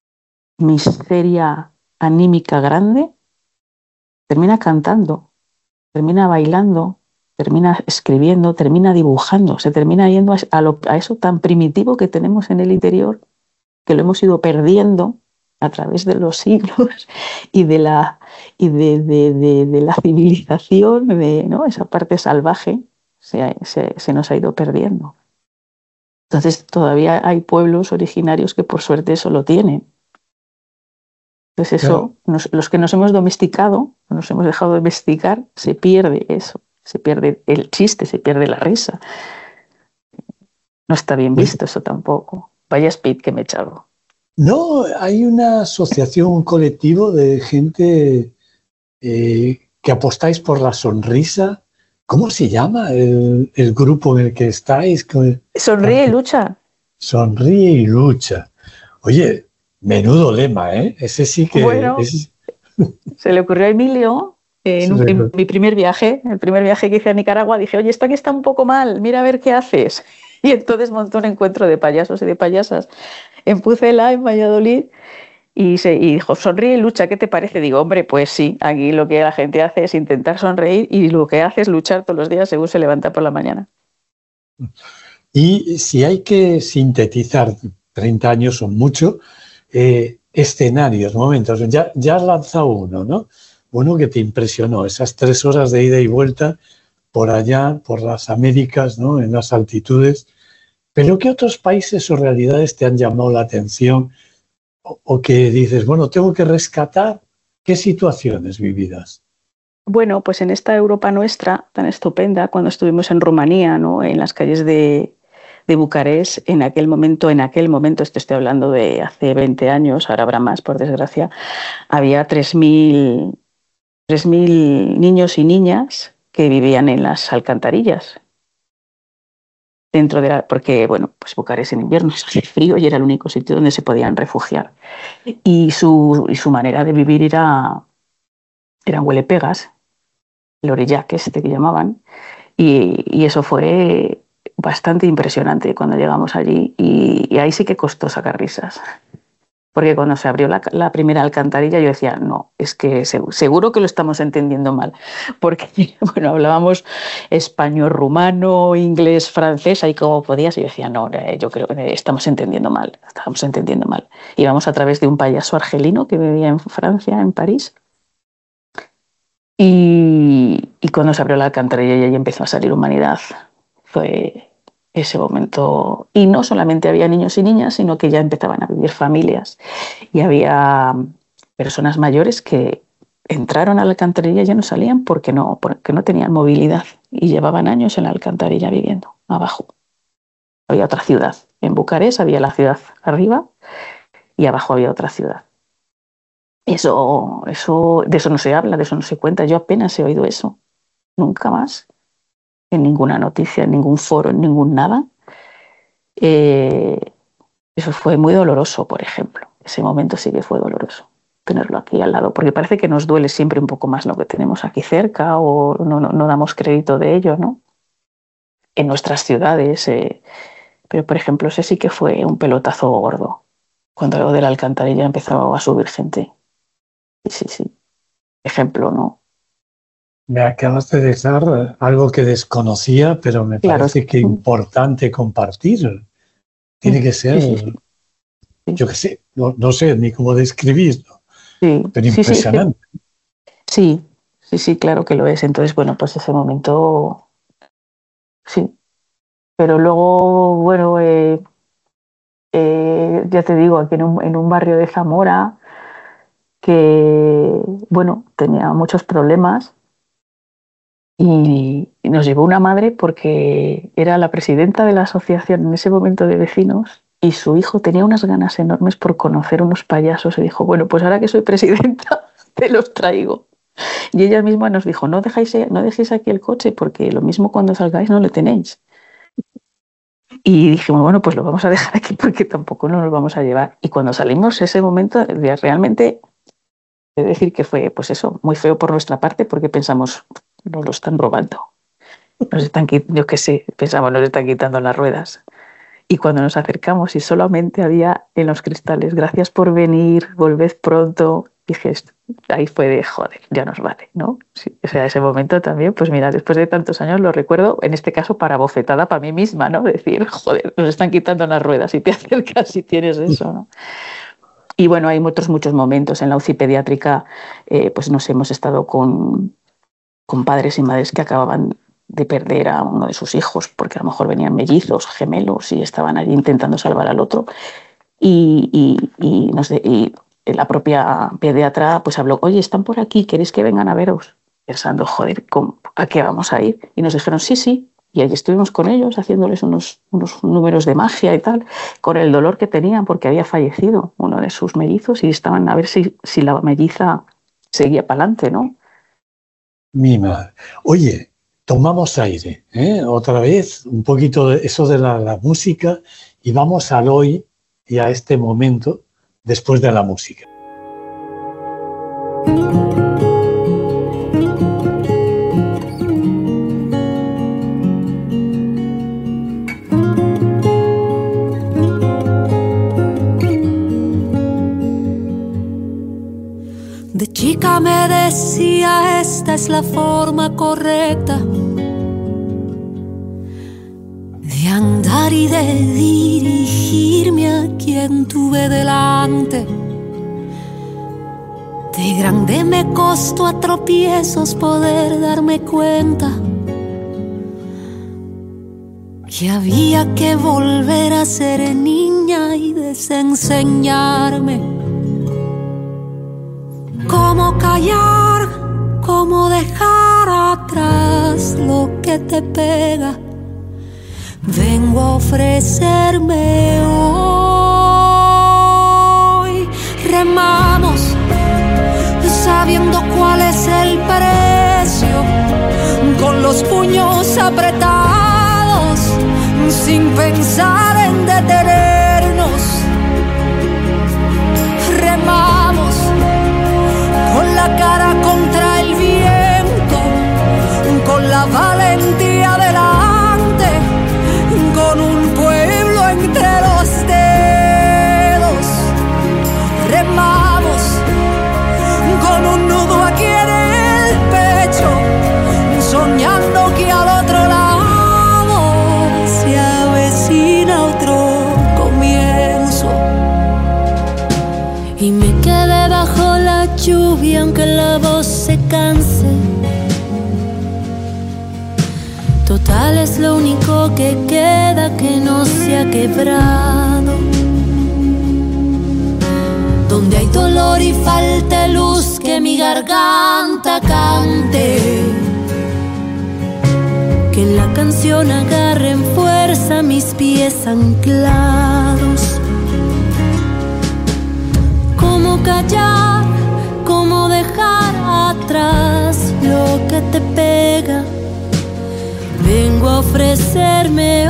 [SPEAKER 3] miseria anímica grande, termina cantando, termina bailando, termina escribiendo, termina dibujando, se termina yendo a, a, lo, a eso tan primitivo que tenemos en el interior, que lo hemos ido perdiendo a través de los siglos y de la, y de, de, de, de la civilización, de, ¿no? Esa parte salvaje se, se, se nos ha ido perdiendo. Entonces todavía hay pueblos originarios que por suerte eso lo tienen. Entonces eso, no. nos, los que nos hemos domesticado, nos hemos dejado domesticar, se pierde eso, se pierde el chiste, se pierde la risa. No está bien visto eso tampoco. Vaya speed que me he echado.
[SPEAKER 2] No, hay una asociación, un colectivo de gente eh, que apostáis por la sonrisa. ¿Cómo se llama el, el grupo en el que estáis?
[SPEAKER 3] Sonríe y lucha.
[SPEAKER 2] Sonríe y lucha. Oye, menudo lema, ¿eh? Ese sí que...
[SPEAKER 3] Bueno,
[SPEAKER 2] ese...
[SPEAKER 3] se le ocurrió a Emilio eh, en, un, en mi primer viaje, el primer viaje que hice a Nicaragua. Dije, oye, esto aquí está un poco mal, mira a ver qué haces. Y entonces montó un encuentro de payasos y de payasas en Pucela, en Valladolid. Y, se, y dijo, sonríe y lucha, ¿qué te parece? Digo, hombre, pues sí, aquí lo que la gente hace es intentar sonreír y lo que hace es luchar todos los días según se levanta por la mañana.
[SPEAKER 2] Y si hay que sintetizar, treinta años son mucho, eh, escenarios, momentos, ya, ya has lanzado uno, ¿no? Uno que te impresionó, esas tres horas de ida y vuelta por allá, por las Américas, ¿no? En las altitudes. ¿Pero qué otros países o realidades te han llamado la atención? O que dices, bueno, tengo que rescatar, ¿qué situaciones vividas?
[SPEAKER 3] Bueno, pues en esta Europa nuestra, tan estupenda, cuando estuvimos en Rumanía, ¿no? En las calles de, de Bucarest, en aquel momento, en aquel momento, esto estoy hablando de hace veinte años, ahora habrá más, por desgracia, había tres mil niños y niñas que vivían en las alcantarillas. Dentro de la, porque, bueno, pues Bucarest en invierno hace frío y era el único sitio donde se podían refugiar. Y su, y su manera de vivir era, eran huelepegas, l'orellac este que llamaban, y, y eso fue bastante impresionante cuando llegamos allí, y, y ahí sí que costó sacar risas. Porque cuando se abrió la, la primera alcantarilla yo decía, no, es que seguro, seguro que lo estamos entendiendo mal. Porque, bueno, hablábamos español, rumano, inglés, francés, ahí como podías. Y yo decía, no, yo creo que estamos entendiendo mal, estamos entendiendo mal. Íbamos a través de un payaso argelino que vivía en Francia, en París. Y, y cuando se abrió la alcantarilla y ahí empezó a salir humanidad, fue ese momento. Y no solamente había niños y niñas, sino que ya empezaban a vivir familias. Y había personas mayores que entraron a la alcantarilla y ya no salían porque no, porque no tenían movilidad. Y llevaban años en la alcantarilla viviendo, abajo. Había otra ciudad. En Bucarest había la ciudad arriba y abajo había otra ciudad. Eso, eso, de eso no se habla, de eso no se cuenta. Yo apenas he oído eso. Nunca más. En ninguna noticia, en ningún foro, en ningún nada. Eh, eso fue muy doloroso, por ejemplo. Ese momento sí que fue doloroso, tenerlo aquí al lado, porque parece que nos duele siempre un poco más lo que tenemos aquí cerca o no, no, no damos crédito de ello, ¿no? En nuestras ciudades. Eh, pero, por ejemplo, ese sí que fue un pelotazo gordo. Cuando lo de la alcantarilla empezó a subir gente. Sí, sí, sí. Ejemplo, ¿no?
[SPEAKER 2] me acabas de dejar algo que desconocía, pero me
[SPEAKER 3] Claro.
[SPEAKER 2] parece que es importante compartir. Tiene que ser,
[SPEAKER 3] Sí, sí, sí. Sí.
[SPEAKER 2] yo qué sé, no, no sé ni cómo describirlo,
[SPEAKER 3] Sí,
[SPEAKER 2] pero
[SPEAKER 3] sí, sí,
[SPEAKER 2] impresionante.
[SPEAKER 3] sí, sí, sí, claro que lo es. Entonces, bueno, pues ese momento, sí. Pero luego, bueno, eh, eh, ya te digo, aquí en un, en un barrio de Zamora, que, bueno, tenía muchos problemas y, y nos llevó una madre porque era la presidenta de la asociación en ese momento de vecinos y su hijo tenía unas ganas enormes por conocer unos payasos y dijo, bueno, pues ahora que soy presidenta, te los traigo. Y ella misma nos dijo, no, dejáis, no dejéis aquí el coche porque lo mismo cuando salgáis no le tenéis. Y dijimos, bueno, pues lo vamos a dejar aquí porque tampoco nos lo vamos a llevar. Y cuando salimos ese momento, realmente, he de decir que fue, pues eso, muy feo por nuestra parte porque pensamos, nos lo están robando. Nos están, yo qué sé, pensamos, nos están quitando las ruedas. Y cuando nos acercamos y solamente había en los cristales, gracias por venir, volved pronto, dije, ahí fue de, joder, ya nos vale, ¿no? Sí, o sea, ese momento también, pues mira, después de tantos años lo recuerdo, en este caso para bofetada para mí misma, ¿no? Decir, joder, nos están quitando las ruedas y te acercas y tienes eso, ¿no? Y bueno, hay otros muchos momentos en la U C I pediátrica, eh, pues nos hemos estado con, con padres y madres que acababan de perder a uno de sus hijos, porque a lo mejor venían mellizos, gemelos, y estaban allí intentando salvar al otro. Y, y, y, no sé, y la propia pediatra pues habló, oye, están por aquí, ¿queréis que vengan a veros? Pensando, joder, ¿a qué vamos a ir? Y nos dijeron, sí, sí. Y allí estuvimos con ellos, haciéndoles unos, unos números de magia y tal, con el dolor que tenían porque había fallecido uno de sus mellizos y estaban a ver si, si la melliza seguía para adelante, ¿no?
[SPEAKER 2] Mi madre. Oye, tomamos aire, ¿eh? Otra vez, un poquito de eso de la, la música y vamos al hoy y a este momento después de la música.
[SPEAKER 5] De chica me decía, esta es la forma correcta de andar y de dirigirme a quien tuve delante. De grande me costó a tropiezos poder darme cuenta que había que volver a ser niña y desenseñarme cómo callar, cómo dejar atrás lo que te pega. Vengo a ofrecerme hoy. Remamos sabiendo cuál es el precio, con los puños apretados, sin pensar en detenernos. Remamos con la cara contra el viento, con la valentía delante, con un pueblo entre los dedos. Remamos con un nudo aquí en el pecho, soñando que al otro lado se avecina otro comienzo. Y me quedé bajo la lluvia aunque la voz se canse. Total es lo único que queda que no se ha quebrado. Donde hay dolor y falta luz, que mi garganta cante. Que en la canción agarren fuerza mis pies anclados. Cómo callar, cómo dejar atrás lo que te pega. Vengo a ofrecerme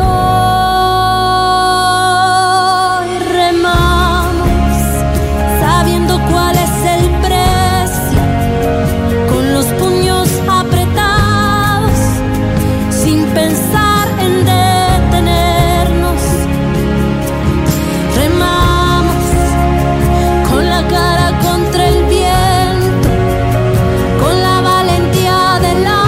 [SPEAKER 5] hoy. Remamos sabiendo cuál es el precio, con los puños apretados, sin pensar en detenernos. Remamos con la cara contra el viento, con la valentía de la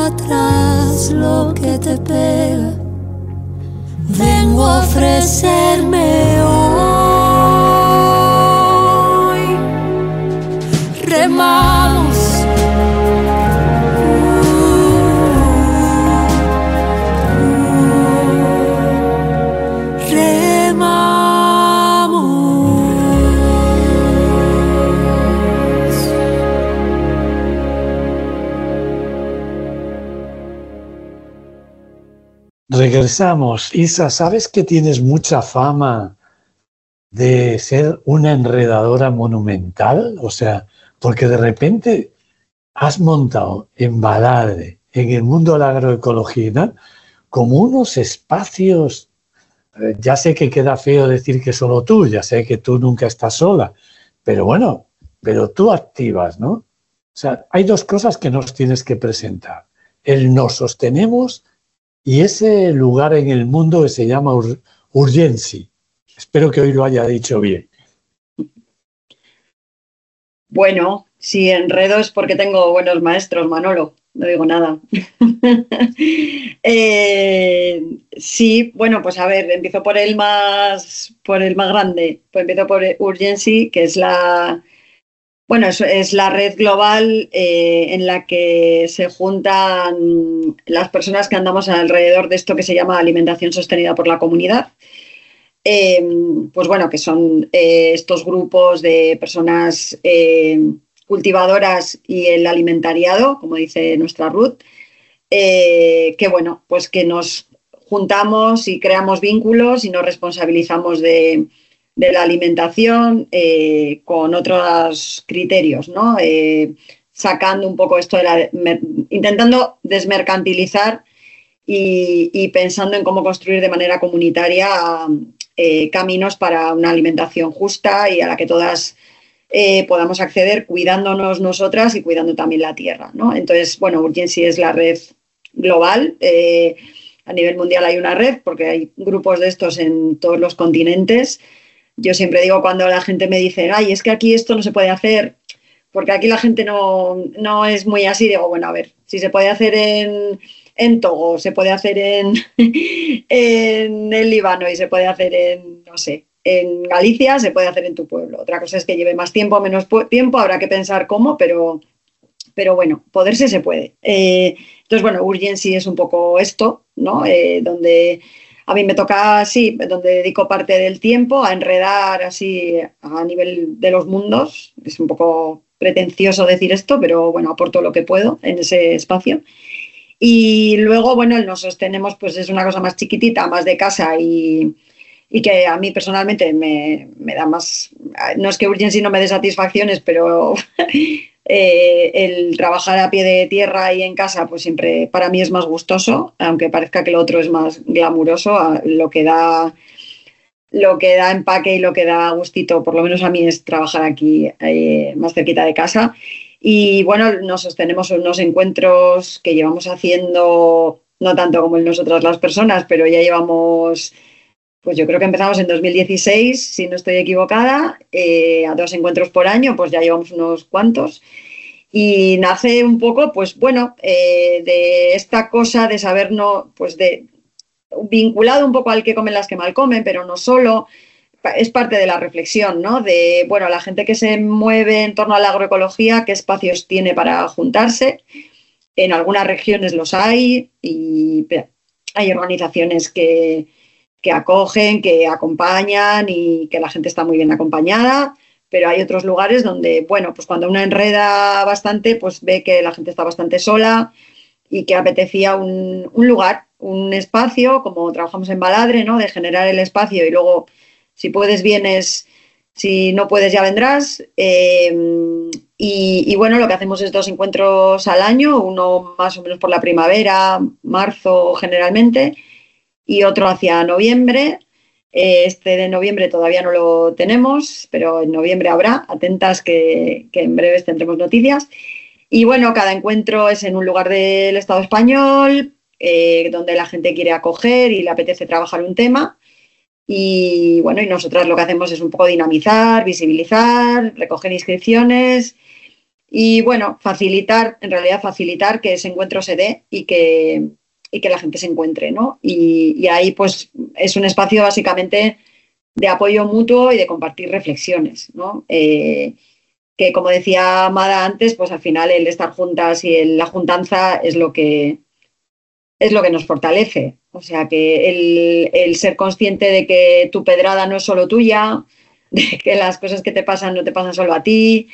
[SPEAKER 5] atrás lo que te pega. Vengo a ofrecerme hoy. Remamos.
[SPEAKER 2] Regresamos. Isa, ¿sabes que tienes mucha fama de ser una enredadora monumental? O sea, porque de repente has montado en Baladre, en el mundo de la agroecología, ¿no?, como unos espacios, eh, ya sé que queda feo decir que solo tú, ya sé que tú nunca estás sola, pero bueno, pero tú activas, ¿no? O sea, hay dos cosas que nos tienes que presentar. El Nos Sostenemos y ese lugar en el mundo que se llama Ur- Urgency. Espero que hoy lo haya dicho bien.
[SPEAKER 4] Bueno, si enredo es porque tengo buenos maestros, Manolo, no digo nada. eh, sí, bueno, pues a ver, empiezo por el más, por el más grande. Pues empiezo por Urgency, que es la, bueno, es, es la red global eh, en la que se juntan las personas que andamos alrededor de esto que se llama alimentación sostenida por la comunidad. Eh, pues bueno, que son eh, estos grupos de personas eh, cultivadoras y el alimentariado, como dice nuestra Ruth, eh, que bueno, pues que nos juntamos y creamos vínculos y nos responsabilizamos de, de la alimentación eh, con otros criterios, ¿no? Eh, sacando un poco esto de la... intentando desmercantilizar y, y pensando en cómo construir de manera comunitaria eh, caminos para una alimentación justa y a la que todas eh, podamos acceder cuidándonos nosotras y cuidando también la tierra, ¿no? Entonces, bueno, Urgency es la red global. Eh, a nivel mundial hay una red porque hay grupos de estos en todos los continentes. Yo siempre digo cuando la gente me dice, ay, es que aquí esto no se puede hacer porque aquí la gente no, no es muy así, digo, bueno, a ver, si se puede hacer en... en Togo, se puede hacer en, en el Líbano y se puede hacer en, no sé, en Galicia, se puede hacer en tu pueblo. Otra cosa es que lleve más tiempo o menos tiempo, habrá que pensar cómo, pero, pero bueno, poderse se puede. Eh, entonces, bueno, Urgency es un poco esto, ¿no? Eh, donde a mí me toca, sí, donde dedico parte del tiempo a enredar así a nivel de los mundos. Es un poco pretencioso decir esto, pero bueno, aporto lo que puedo en ese espacio. Y luego, bueno, el Nos Sostenemos pues es una cosa más chiquitita, más de casa y, y que a mí personalmente me, me da más... No es que Urgency no me dé satisfacciones, pero eh, el trabajar a pie de tierra y en casa pues siempre para mí es más gustoso, aunque parezca que lo otro es más glamuroso. Lo que da, lo que da empaque y lo que da gustito, por lo menos a mí, es trabajar aquí eh, más cerquita de casa. Y bueno, nos sostenemos unos encuentros que llevamos haciendo, no tanto como en nosotras las personas, pero ya llevamos, pues yo creo que empezamos en dos mil dieciséis, si no estoy equivocada, eh, a dos encuentros por año, pues ya llevamos unos cuantos. Y nace un poco, pues bueno, eh, de esta cosa de sabernos, pues de vinculado un poco al que comen las que mal comen, pero no solo. Es parte de la reflexión, ¿no? De, bueno, la gente que se mueve en torno a la agroecología, qué espacios tiene para juntarse. En algunas regiones los hay y hay organizaciones que, que acogen, que acompañan y que la gente está muy bien acompañada, pero hay otros lugares donde, bueno, pues cuando uno enreda bastante, pues ve que la gente está bastante sola y que apetecía un, un lugar, un espacio, como trabajamos en Baladre, ¿no? De generar el espacio y luego... Si puedes, vienes, si no puedes, ya vendrás. Eh, y, y bueno, lo que hacemos es dos encuentros al año, uno más o menos por la primavera, marzo generalmente, y otro hacia noviembre. Eh, este de noviembre todavía no lo tenemos, pero en noviembre habrá. Atentas que, que en breves tendremos noticias. Y bueno, cada encuentro es en un lugar del Estado español, eh, donde la gente quiere acoger y le apetece trabajar un tema. Y bueno, y nosotras lo que hacemos es un poco dinamizar, visibilizar, recoger inscripciones Y bueno, facilitar, en realidad facilitar que ese encuentro se dé y que, y que la gente se encuentre, ¿no? Y, y ahí pues es un espacio básicamente de apoyo mutuo y de compartir reflexiones, ¿no? Eh, que como decía Amada antes, pues al final el estar juntas y el, la juntanza es lo que es lo que nos fortalece. O sea que el, el ser consciente de que tu pedrada no es solo tuya, de que las cosas que te pasan no te pasan solo a ti,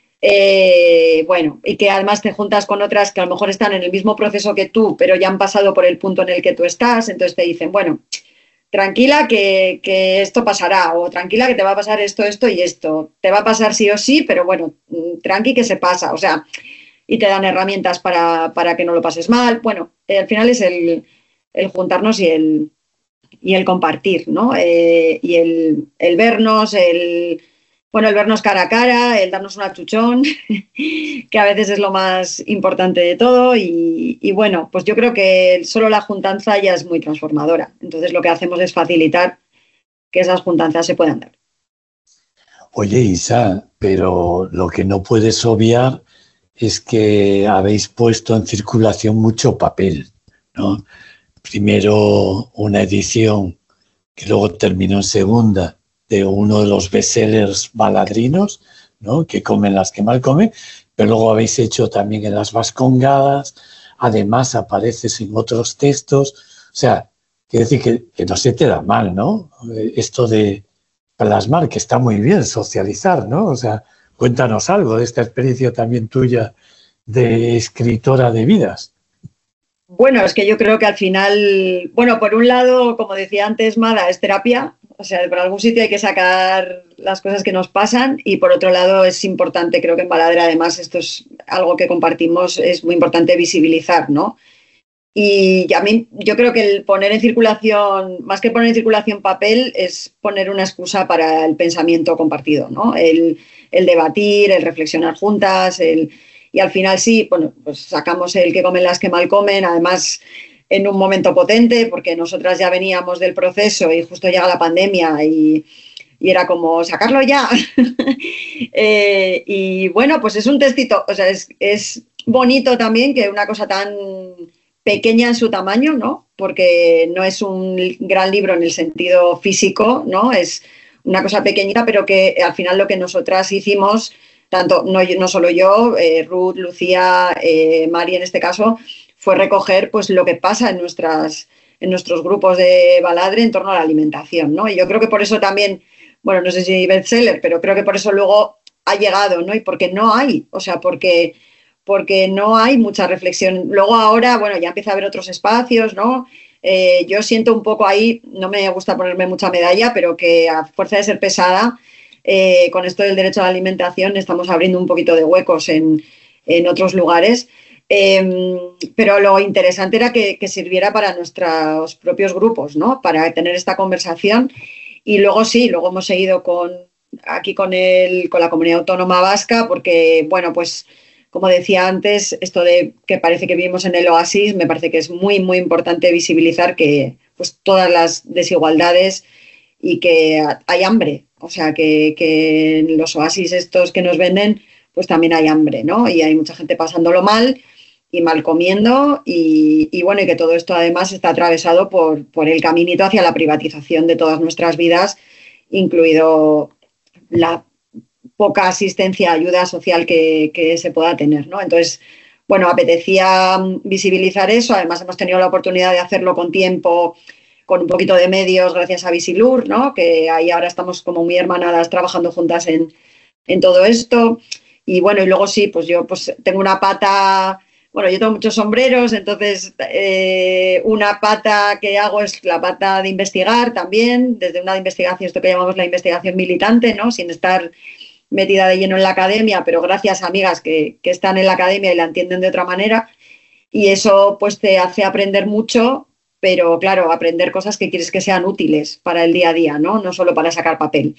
[SPEAKER 4] eh, bueno, y que además te juntas con otras que a lo mejor están en el mismo proceso que tú, pero ya han pasado por el punto en el que tú estás, entonces te dicen, bueno, tranquila que, que esto pasará, o tranquila que te va a pasar esto, esto y esto. Te va a pasar sí o sí, pero bueno, tranqui que se pasa. O sea, y te dan herramientas para, para que no lo pases mal. Bueno, eh, al final es el, el juntarnos y el, y el compartir, ¿no? Eh, y el, el vernos, el... Bueno, el vernos cara a cara, el darnos un achuchón, que a veces es lo más importante de todo. Y, y bueno, pues yo creo que solo la juntanza ya es muy transformadora. Entonces lo que hacemos es facilitar que esas juntanzas se puedan dar.
[SPEAKER 2] Oye, Isa, pero lo que no puedes obviar es que habéis puesto en circulación mucho papel, ¿no? Primero una edición que luego terminó en segunda, de uno de los bestsellers baladrinos, ¿no? Que comen las que mal comen, pero luego habéis hecho también en Las Vascongadas, además apareces en otros textos, o sea, quiere decir que, que no se te da mal, ¿no? Esto de plasmar, que está muy bien, socializar, ¿no? O sea, cuéntanos algo de esta experiencia también tuya de escritora de vidas.
[SPEAKER 4] Bueno, es que yo creo que al final, bueno, por un lado, como decía antes Mada, es terapia. O sea, por algún sitio hay que sacar las cosas que nos pasan y por otro lado es importante, creo que en Baladre además esto es algo que compartimos, es muy importante visibilizar, ¿no? Y a mí yo creo que el poner en circulación, más que poner en circulación papel, es poner una excusa para el pensamiento compartido, ¿no? El, el debatir, el reflexionar juntas, el, y al final sí, bueno, pues sacamos el que comen las que mal comen, además en un momento potente, porque nosotras ya veníamos del proceso y justo llega la pandemia y, y era como sacarlo ya. eh, y bueno, pues es un textito, o sea, es, es bonito también que una cosa tan pequeña en su tamaño, ¿no? Porque no es un gran libro en el sentido físico, ¿no? Es una cosa pequeñita, pero que al final lo que nosotras hicimos, tanto, no, no solo yo, eh, Ruth, Lucía, eh, Mari en este caso, fue recoger pues lo que pasa en nuestras en nuestros grupos de Baladre en torno a la alimentación, ¿no? Y yo creo que por eso también, bueno, no sé si bestseller, pero creo que por eso luego ha llegado, ¿no? Y porque no hay, o sea, porque, porque no hay mucha reflexión. Luego ahora, bueno, ya empieza a haber otros espacios, ¿no? Eh, yo siento un poco ahí, no me gusta ponerme mucha medalla, pero que a fuerza de ser pesada, eh, con esto del derecho a la alimentación estamos abriendo un poquito de huecos en, en otros lugares. Eh, pero lo interesante era que, que sirviera para nuestros propios grupos, ¿no? Para tener esta conversación y luego sí, luego hemos seguido con aquí con, el, con la comunidad autónoma vasca porque, bueno, pues como decía antes, esto de que parece que vivimos en el oasis, me parece que es muy, muy importante visibilizar que pues todas las desigualdades y que hay hambre, o sea, que, que en los oasis estos que nos venden pues también hay hambre, ¿no? Y hay mucha gente pasándolo mal y mal comiendo y, y bueno, y que todo esto además está atravesado por, por el caminito hacia la privatización de todas nuestras vidas, incluido la poca asistencia, ayuda social que, que se pueda tener, ¿no? Entonces, bueno, apetecía visibilizar eso, además hemos tenido la oportunidad de hacerlo con tiempo, con un poquito de medios gracias a Visilur, ¿no? Que ahí ahora estamos como muy hermanadas trabajando juntas en, en todo esto. Y bueno, y luego sí, pues yo pues tengo una pata, bueno, yo tengo muchos sombreros, entonces eh, una pata que hago es la pata de investigar también, desde una de investigación, esto que llamamos la investigación militante, ¿no? Sin estar metida de lleno en la academia, pero gracias a amigas que, que están en la academia y la entienden de otra manera. Y eso pues te hace aprender mucho, pero claro, aprender cosas que quieres que sean útiles para el día a día, ¿no? No solo para sacar papel.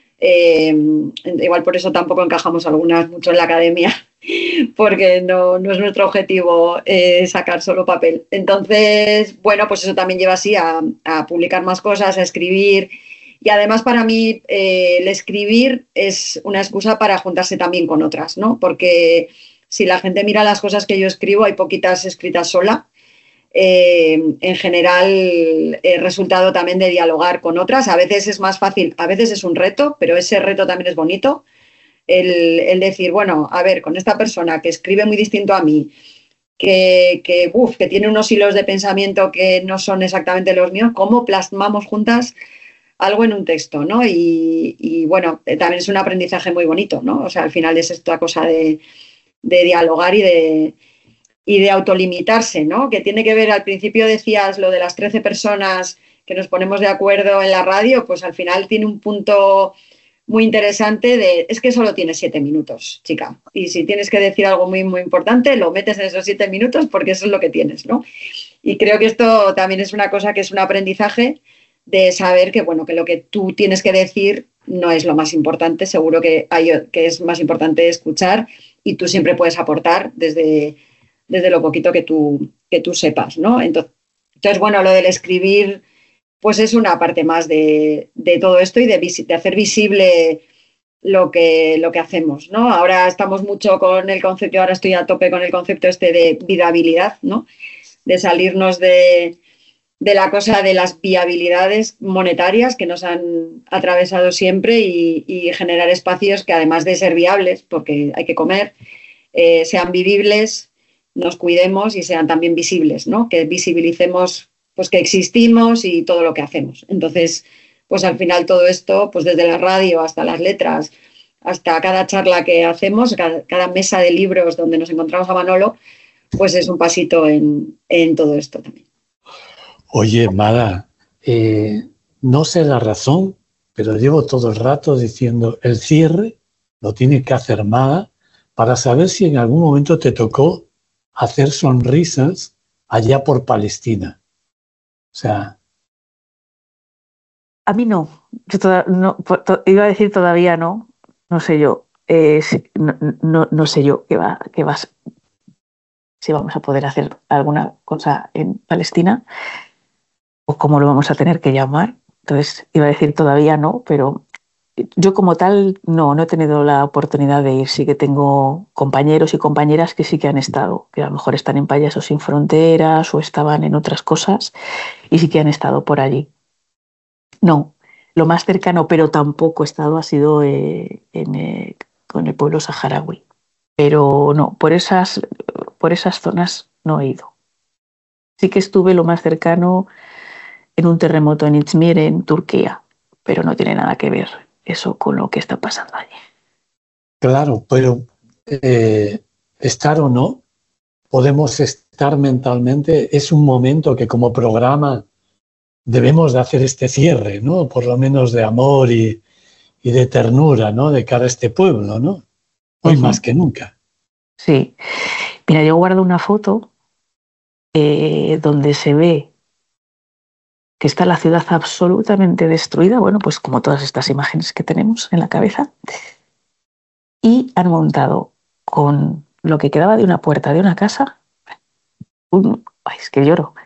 [SPEAKER 4] Eh, igual por eso tampoco encajamos algunas mucho en la academia, porque no, no es nuestro objetivo eh, sacar solo papel. Entonces, bueno, pues eso también lleva así a, a publicar más cosas, a escribir Y además para mí eh, el escribir es una excusa para juntarse también con otras, ¿no? Porque si la gente mira las cosas que yo escribo, hay poquitas escritas sola. Eh, en general, el resultado también de dialogar con otras. A veces es más fácil, a veces es un reto, pero ese reto también es bonito. El, el decir, bueno, a ver, con esta persona que escribe muy distinto a mí, que, que, uf, que tiene unos hilos de pensamiento que no son exactamente los míos, ¿cómo plasmamos juntas algo en un texto, ¿no? Y, y bueno, también es un aprendizaje muy bonito, ¿no? O sea, al final es esta cosa de, de dialogar y de, y de autolimitarse, ¿no? Que tiene que ver, al principio decías lo de las trece personas que nos ponemos de acuerdo en la radio, pues al final tiene un punto muy interesante de, es que solo tienes siete minutos, chica. Y si tienes que decir algo muy, muy importante, lo metes en esos siete minutos porque eso es lo que tienes, ¿no? Y creo que esto también es una cosa que es un aprendizaje de saber que, bueno, que lo que tú tienes que decir no es lo más importante, seguro que, hay, que es más importante escuchar y tú siempre puedes aportar desde, desde lo poquito que tú, que tú sepas, ¿no? Entonces, entonces, bueno, lo del escribir pues es una parte más de, de todo esto y de, de hacer visible lo que, lo que hacemos, ¿no? Ahora estamos mucho con el concepto, ahora estoy a tope con el concepto este de viabilidad, ¿no? De salirnos de, de la cosa de las viabilidades monetarias que nos han atravesado siempre y, y generar espacios que además de ser viables, porque hay que comer, eh, sean vivibles, nos cuidemos y sean también visibles, ¿no? Que visibilicemos pues que existimos y todo lo que hacemos. Entonces, pues al final todo esto, pues desde la radio hasta las letras, hasta cada charla que hacemos, cada, cada mesa de libros donde nos encontramos a Manolo, pues es un pasito en, en todo esto también.
[SPEAKER 2] Oye, Mara, eh, no sé la razón, pero llevo todo el rato diciendo el cierre lo tiene que hacer Mara para saber si en algún momento te tocó hacer sonrisas allá por Palestina. O sea...
[SPEAKER 3] A mí no. Yo toda, no to, iba a decir todavía no. No sé yo. Eh, si, no, no, no sé yo qué va, qué va, si vamos a poder hacer alguna cosa en Palestina o cómo lo vamos a tener que llamar. Entonces iba a decir todavía no, pero yo como tal no, no he tenido la oportunidad de ir. Sí que tengo compañeros y compañeras que sí que han estado, que a lo mejor están en Payasos Sin Fronteras o estaban en otras cosas y sí que han estado por allí. No, lo más cercano, pero tampoco he estado, ha sido eh, en, eh, con el pueblo saharaui. Pero no, por esas, por esas zonas no he ido. Sí que estuve lo más cercano en un terremoto en Izmir, en Turquía, pero no tiene nada que ver eso con lo que está pasando allí.
[SPEAKER 2] Claro, pero eh, estar o no, podemos estar mentalmente, es un momento que como programa debemos de hacer este cierre, ¿no? Por lo menos de amor y, y de ternura, ¿no? De cara a este pueblo, ¿no? Hoy uh-huh. Más que nunca.
[SPEAKER 3] Sí. Mira, yo guardo una foto eh, donde se ve que está la ciudad absolutamente destruida, bueno, pues como todas estas imágenes que tenemos en la cabeza, y han montado con lo que quedaba de una puerta de una casa, un, ay, es que lloro,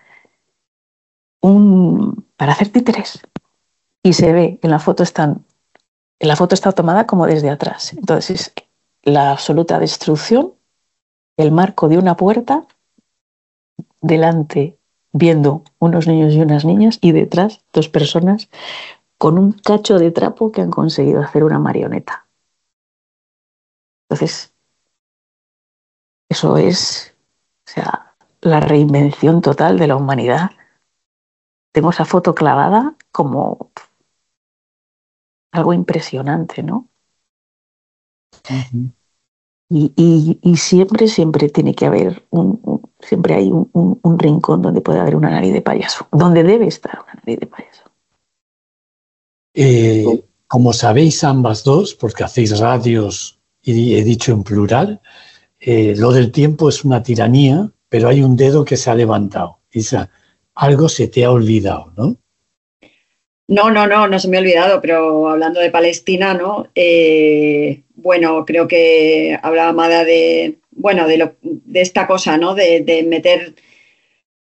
[SPEAKER 3] un, para hacer títeres. Y se ve, en la foto están, en la foto está tomada como desde atrás. Entonces, la absoluta destrucción, el marco de una puerta, delante viendo unos niños y unas niñas y detrás dos personas con un cacho de trapo que han conseguido hacer una marioneta. Entonces, eso es, o sea, la reinvención total de la humanidad. Tengo esa foto clavada como algo impresionante, ¿no? Uh-huh. Y, y, y siempre, siempre tiene que haber, un, un, siempre hay un, un, un rincón donde puede haber una nariz de payaso, donde debe estar una nariz de payaso.
[SPEAKER 2] Eh, como sabéis ambas dos, porque hacéis radios y he dicho en plural, eh, lo del tiempo es una tiranía, pero hay un dedo que se ha levantado. Isa, algo se te ha olvidado, ¿no?
[SPEAKER 4] No, no, no, no se me ha olvidado, pero hablando de Palestina, ¿no? Eh, bueno, creo que hablaba Mada de, bueno, de, lo, de esta cosa, ¿no? De, de meter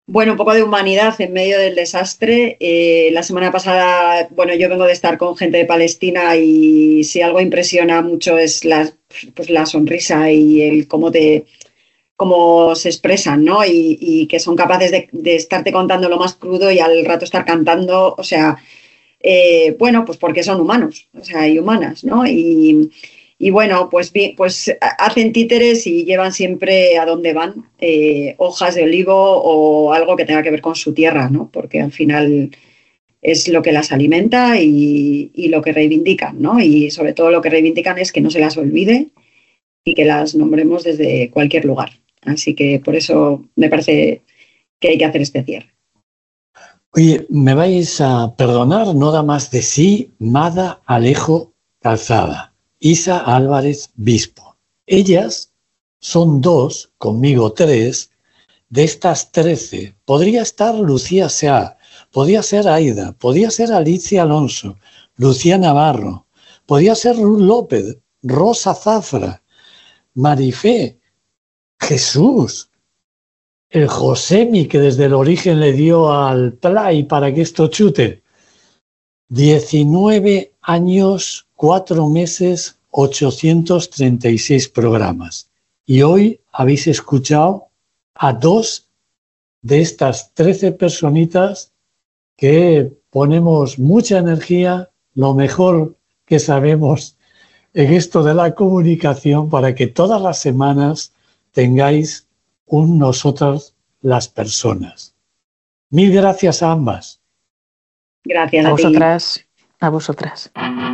[SPEAKER 4] Bueno, un poco de humanidad en medio del desastre. Eh, la semana pasada, bueno, yo vengo de estar con gente de Palestina y si algo impresiona mucho es la, pues la sonrisa y el cómo te cómo se expresan, ¿no? Y, y que son capaces de, de estarte contando lo más crudo y al rato estar cantando, o sea, eh, bueno, pues porque son humanos, o sea, y humanas, ¿no? Y, y bueno, pues, pues hacen títeres y llevan siempre a dónde van, eh, hojas de olivo o algo que tenga que ver con su tierra, ¿no? Porque al final es lo que las alimenta y, y lo que reivindican, ¿no? Y sobre todo lo que reivindican es que no se las olvide y que las nombremos desde cualquier lugar. Así que por eso me parece que hay que hacer este cierre.
[SPEAKER 2] Oye, me vais a perdonar, no da más de sí, Mada Alejo Calzada, Isa Álvarez Bispo. Ellas son dos, conmigo tres, de estas trece. Podría estar Lucía Seá, podría ser Aida, podría ser Alicia Alonso, Lucía Navarro, podría ser Ruth López, Rosa Zafra, Marifé, Jesús, el Josemi que desde el origen le dio al play para que esto chute. diecinueve años, cuatro meses, ochocientos treinta y seis programas. Y hoy habéis escuchado a dos de estas trece personitas que ponemos mucha energía, lo mejor que sabemos en esto de la comunicación para que todas las semanas tengáis un nosotras las personas. Mil gracias a ambas.
[SPEAKER 4] Gracias
[SPEAKER 3] a,
[SPEAKER 4] a
[SPEAKER 3] vosotras,
[SPEAKER 4] ti.
[SPEAKER 3] a vosotras.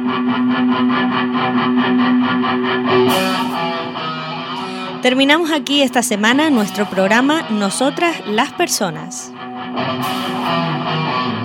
[SPEAKER 1] Terminamos aquí esta semana nuestro programa Nosotras las Personas.